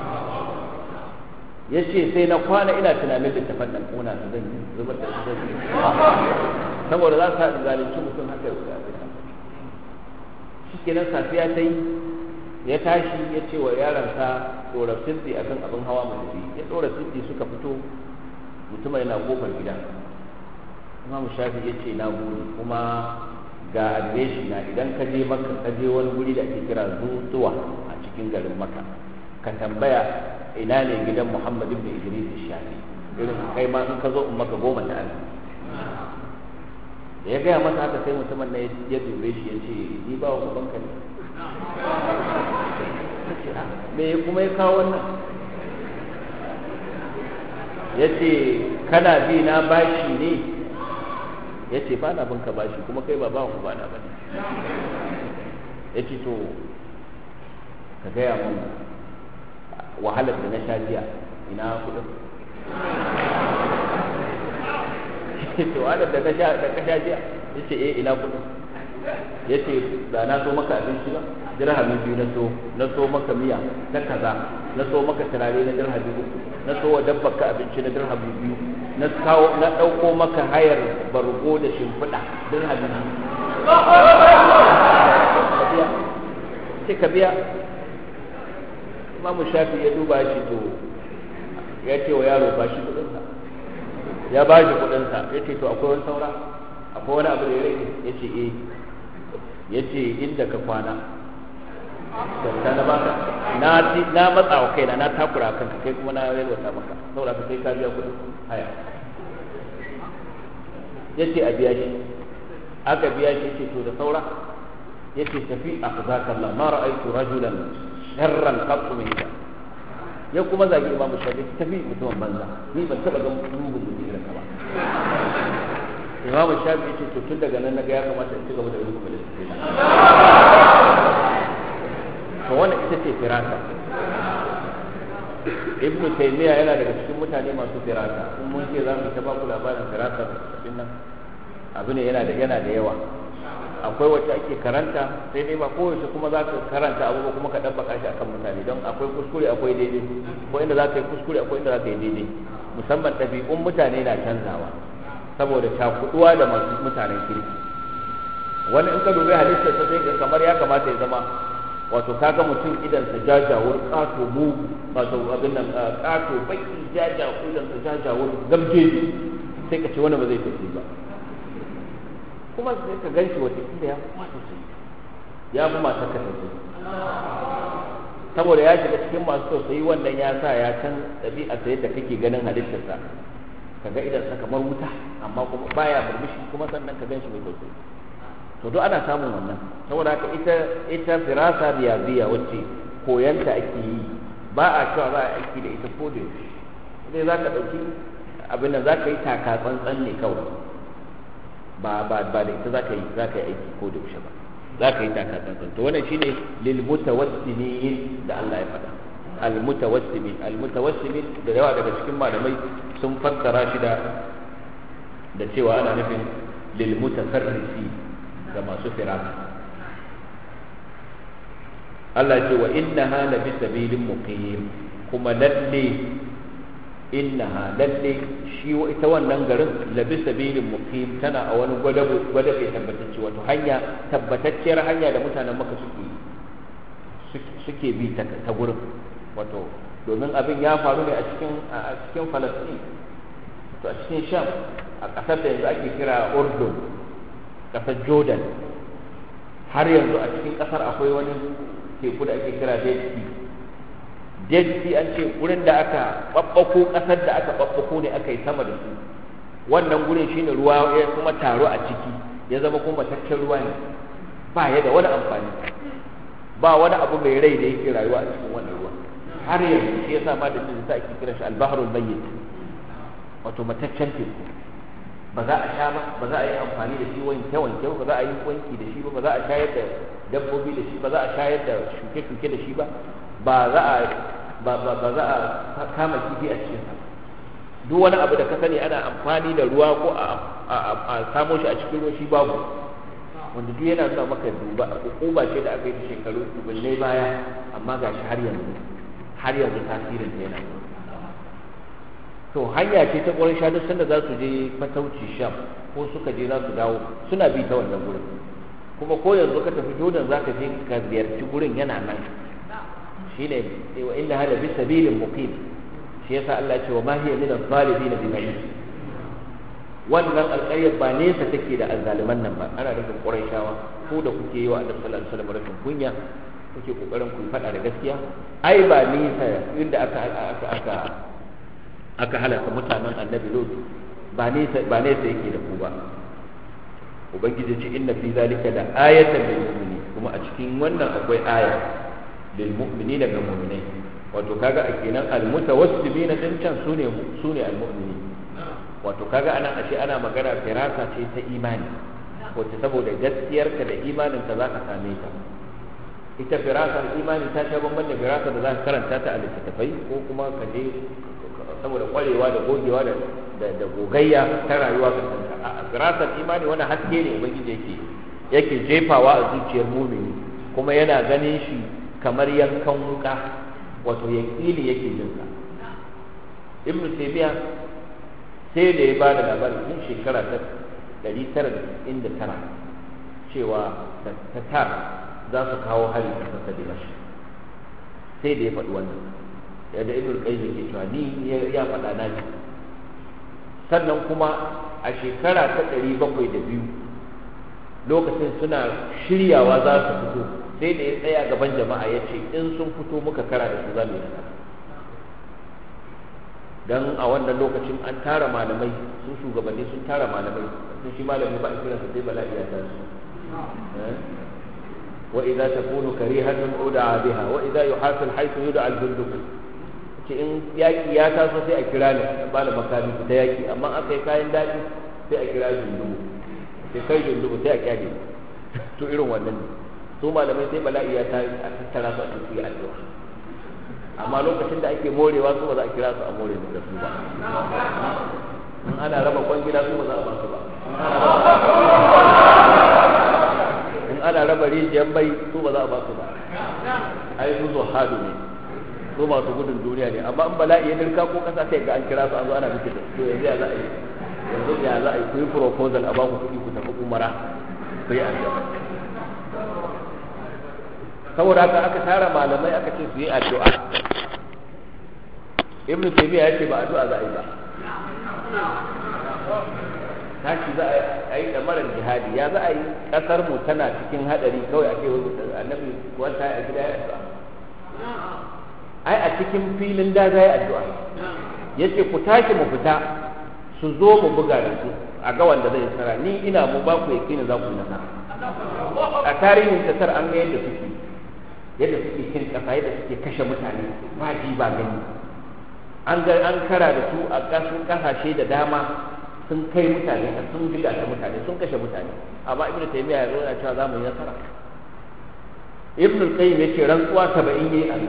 Ya ce sai na kwana ina tunanin littafan nan ƙona su zan yi zubar da su zan yi saboda za su haɗu zalunci mutum haka ya wuce abin. Shi kenan safiya ta yi, ya tashi ya ce wa yaransa ɗora siddi akan abin hawa mu tafi. Ya ɗora siddi suka fito, mutum yana kofar gida. Imamu Shafi ya ce na gode, kuma ga adireshi na idan ka je Makka, ka je wani guri da ake kira Zuwa a cikin garin Makka, ka tambaya ina ne gidan Muhammad ibn Idris Shafi, irin kai ma in ka zo in maka goma ta arziki. Da ya gaya masa haka sai mutumin na ya dube shi ya ce ni ba wa ubanka ne. Me kuma ya kawo wannan? Ya ce kana bi na bashi ne? Ya ce ba na binka bashi, kuma kai ba ba ku ba na bane. Ya ce to ka gaya mun wahalar da na sha jiya ina kudin. To wahalar da na sha da ka sha jiya, ya ce eh ina kudin. Ya ce ba na so maka abinci ba, dirhami biyu na so, na so maka miya ta kaza, na so maka turare na dirhami uku, na so wa dabbar ka abinci na dirhami biyu, na kawo na dauko maka hayar bargo da shimfiɗa dirhami biyu. Sai ka biya. Imamu Shafi ya duba shi, to ya ce wa yaro ba shi kudinsa, ya ba shi kudinsa. Ya ce to akwai wani saura, akwai wani abu da ya rage? Ya ce eh. Ya ce inda ka kwana kyauta na baka, na na matsa wa kaina, na takura kanka, kai kuma na yalwata maka, saboda ka kai ka biya kudin haya. Ya ce a biya shi, aka biya shi. Ce to da saura? Ya ce tafi akhzakallah ma ra'aytu rajulan sharran qattu minka. Ya kuma zagi Imamu Shafi, tafi mutumin banza, ni ban taba ga mugun mutum irin ka ba. Imamu Shafi ya ce to tun daga nan naga ya kamata in ci gaba da rubuta littafi. To wannan ita ce firasa. Ibn Taymiyyah yana daga cikin mutane masu firasa. Kun mun ce za mu ta ba ku labarin firasa din nan, abu ne yana da yana da yawa. Akwai wacce ake karanta, sai dai ba kowace kuma za ka karanta abu kuma ka ɗabbaka shi akan mutane, don akwai kuskure akwai daidai, ko inda za ka yi kuskure akwai inda za ka yi daidai. Musamman ɗabi'un mutane na canzawa saboda cakuɗuwa da masu mutanen kirki. Wani in ka dubi halittar sa sai kamar ya kamata ya zama, wato kaga mutum idan sa jajawur ƙato mugu, wato abin nan ƙato baki jajawur, idan sa jajawur gamjeji, sai ka ce wani ba zai tafi ba. Kuma sai ka ganshi wata inda ya kuma sosai, ya fi masu ka sosai, saboda ya shiga cikin masu tausayi. Wannan ya sa ya can ɗabi'a ta yadda kake ganin halittarsa, ka ga idan sa kamar wuta, amma kuma baya murmushi, kuma sannan ka ganshi mai tausayi. To duk ana samun wannan, saboda haka ita ita firasa riyaziya wacce koyanta ake yi, ba a cewa za a aiki da ita ko da yaushe. Sai za ka ɗauki abin da za ka yi taka tsantsan ne kawai, ba ba ba da ita za ka yi za ka yi aiki ko da yaushe ba, za ka yi taka tsantsan. To wannan shine lil mutawassimin da Allah ya faɗa, al mutawassimin. Al mutawassimin da yawa daga cikin malamai sun fassara shi da da cewa ana nufin lil mutafarrisi, ga masu firasa. Allah ce wa innaha la bi sabilin muqim, kuma lalle innaha lalle shi ita wannan garin la bi sabilin muqim, tana a wani gwadabe gwadabe tabbatacce, wato hanya tabbatacciyar hanya da mutanen Makka suke suke bi ta, ta gurin, wato domin abin ya faru ne a cikin a cikin Falastin, to a cikin Sham, a ƙasar da yanzu ake kira Urdun, ƙasar Jordan. Har yanzu a cikin ƙasar akwai wani teku da ake kira Dead Sea. Dead Sea an ce wurin da aka ɓaɓɓako, ƙasar da aka ɓaɓɓako ne aka yi sama da su, wannan gurin shine ruwa ya kuma taro a ciki ya zama kuma mataccen ruwa ne ba ya da wani amfani ba wani abu mai rai da yake rayuwa a cikin wannan ruwa har yanzu shi yasa ma da shi sa ake kira shi al-bahrul mayyit wato mataccen teku ba za a sha ba ba za a yi amfani da shi wanke wanke ba za a yi wanki da shi ba ba za a shayar da dabbobi da shi ba za a shayar da shuke shuke da shi ba ba za a ba ba za a kama kifi a cikin sa duk wani abu da ka sani ana amfani da ruwa ko a samo shi a cikin ruwa shi babu wanda duk yana nuna maka duba hukuma ce da aka yi shekaru dubulle baya amma gashi har yanzu har yanzu tasirin ta yana to hanya ce ta ƙwarin duk sanda za su je fatauci sham ko suka je za su dawo suna bi ta wannan gurin kuma ko yanzu ka tafi jordan za ka je ka ziyarci gurin yana nan shine wa inna hada bi sabilin muqim shi yasa Allah ya ce wa ma hiya min adh-dhalimin bi ba'id wannan alƙaryar ba nesa take da azzaliman nan ba ana nufin quraishawa ko da kuke yi wa annabi sallallahu alaihi wasallam rashin kunya kuke kokarin ku faɗa da gaskiya ai ba nesa inda aka aka aka aka halaka mutanen annabi lut ba nesa ba nesa yake da ku ba ubangiji ce inna fi zalika da ayatan lil mu'minin kuma a cikin wannan akwai aya lil mu'minina ga mu'minai wato kaga a kenan al mutawassimina din can sune sune al mu'minin wato kaga anan ashe ana magana firasa ce ta imani wato saboda gaskiyarka da imaninka zaka same ta ita firasar imani ta sha bamban da firasar da zaka karanta ta a littattafai ko kuma ka je saboda kwarewa da gogewa da da gogayya ta rayuwa ga kanka a firasar imani wani haske ne ubangiji yake yake jefawa a zuciyar mumini kuma yana ganin shi kamar yankan wuka wato yankili yake jin sa ibnu taymiya sai da ya bada labarin tun shekara ta ɗari tara da sittin da tara cewa ta tara za su kawo hari a ƙasar Dimash sai da ya faɗi wannan yadda ibnu qayyim ke cewa ni ya faɗa na ji sannan kuma a shekara ta ɗari bakwai da biyu lokacin suna shiryawa za su fito sai da ya tsaya gaban jama'a ya ce in sun fito muka kara da su za mu yi nasara dan a wannan lokacin an tara malamai su shugabanni sun tara malamai sun shi malami ba a kira su sai bala'i ya tasu wa idza takunu karihatun ud'a biha wa idza yuhasil haythu yud'a al-jundub ce in yaki ya taso sai a kira ni ba da makami ta yaki amma aka yi kayan dadi sai a kira jundubu sai kai jundubu sai a kyale to irin wannan su malamai sai bala'i ya tattara su a cikin addu'a amma lokacin da ake morewa su ba za a kira su a more da su ba in ana raba kwangila su ba za a ba su ba in ana raba rijiyar mai su ba za a ba su ba ai su zo hadu ne su masu gudun duniya ne amma in bala'i ya dirka ko kasa sai ga an kira su an zo ana miki da to yanzu ya za a yi yanzu ya za a yi ku yi proposal a ba ku kuɗi ku tafi umara ku yi addu'a saboda haka aka tara malamai aka ce su yi addu'a ibnu taymiya yace ba addu'a za a yi ba tashi za a yi damarar jihadi ya za a yi kasar mu tana cikin hadari kawai ake annabi wanta a gida ya addu'a ai a cikin filin da za yi addu'a yace ku tashi mu fita su zo mu buga da su a ga wanda zai nasara ni ina mu ba ku yakini za ku nasara a tarihin kasar an ga yadda suke yadda suke cin kasa yadda suke kashe mutane ba ji ba gani an ga an kara da su a kasan kasashe da dama sun kai mutane sun gida da mutane sun kashe mutane amma ibnu taymiya ya zo yana cewa za mu yi nasara ibnu qayyim yace rantsuwa saba'in yayi a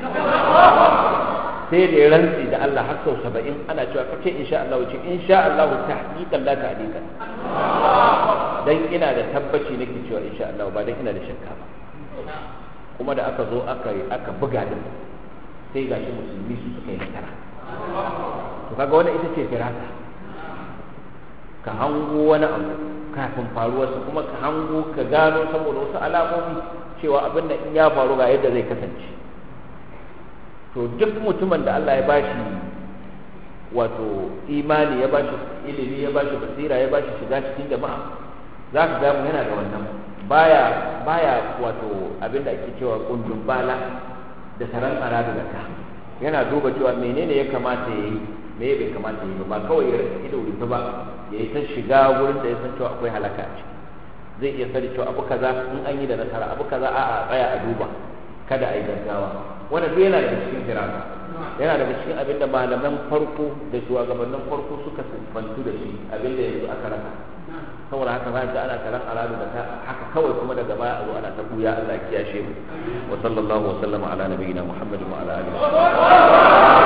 sai da ya rantsi da Allah har sau saba'in ana cewa kace insha Allah wace insha Allah tahqiqan la ta'diqan dan ina da tabbaci nake cewa insha Allah ba dan ina da shakka ba kuma da aka zo aka aka buga din sai gashi musulmi su suka yi nasara to kaga wannan ita ce firasa ka hango wani abu kafin faruwarsa kuma ka hango ka gano saboda wasu alamomi cewa abin da in ya faru ga yadda zai kasance to duk mutumin da Allah ya bashi wato imani ya bashi ilimi ya bashi basira ya bashi shiga cikin jama'a za ka ga mu yana da wannan baya baya wato abin da ake cewa kundin bala da taran tsara da zakka yana duba cewa menene ya kamata yayi me bai kamata yi ba kawai ya rika ido rufe ba ya yi ta shiga wurin da ya san cewa akwai halaka a ciki zai iya sani cewa abu kaza in an yi da nasara abu kaza a a tsaya a duba kada a yi gaggawa wannan duk yana daga cikin firasa yana daga cikin abin da malaman farko da shugabannin farko suka siffantu da shi abin da yanzu aka rasa saboda haka za ka ana karan aladu da ta haka kawai kuma daga baya a zo ana ta buya Allah ya kiyashe mu wa sallallahu wa sallama ala nabiyina muhammadin wa ala alihi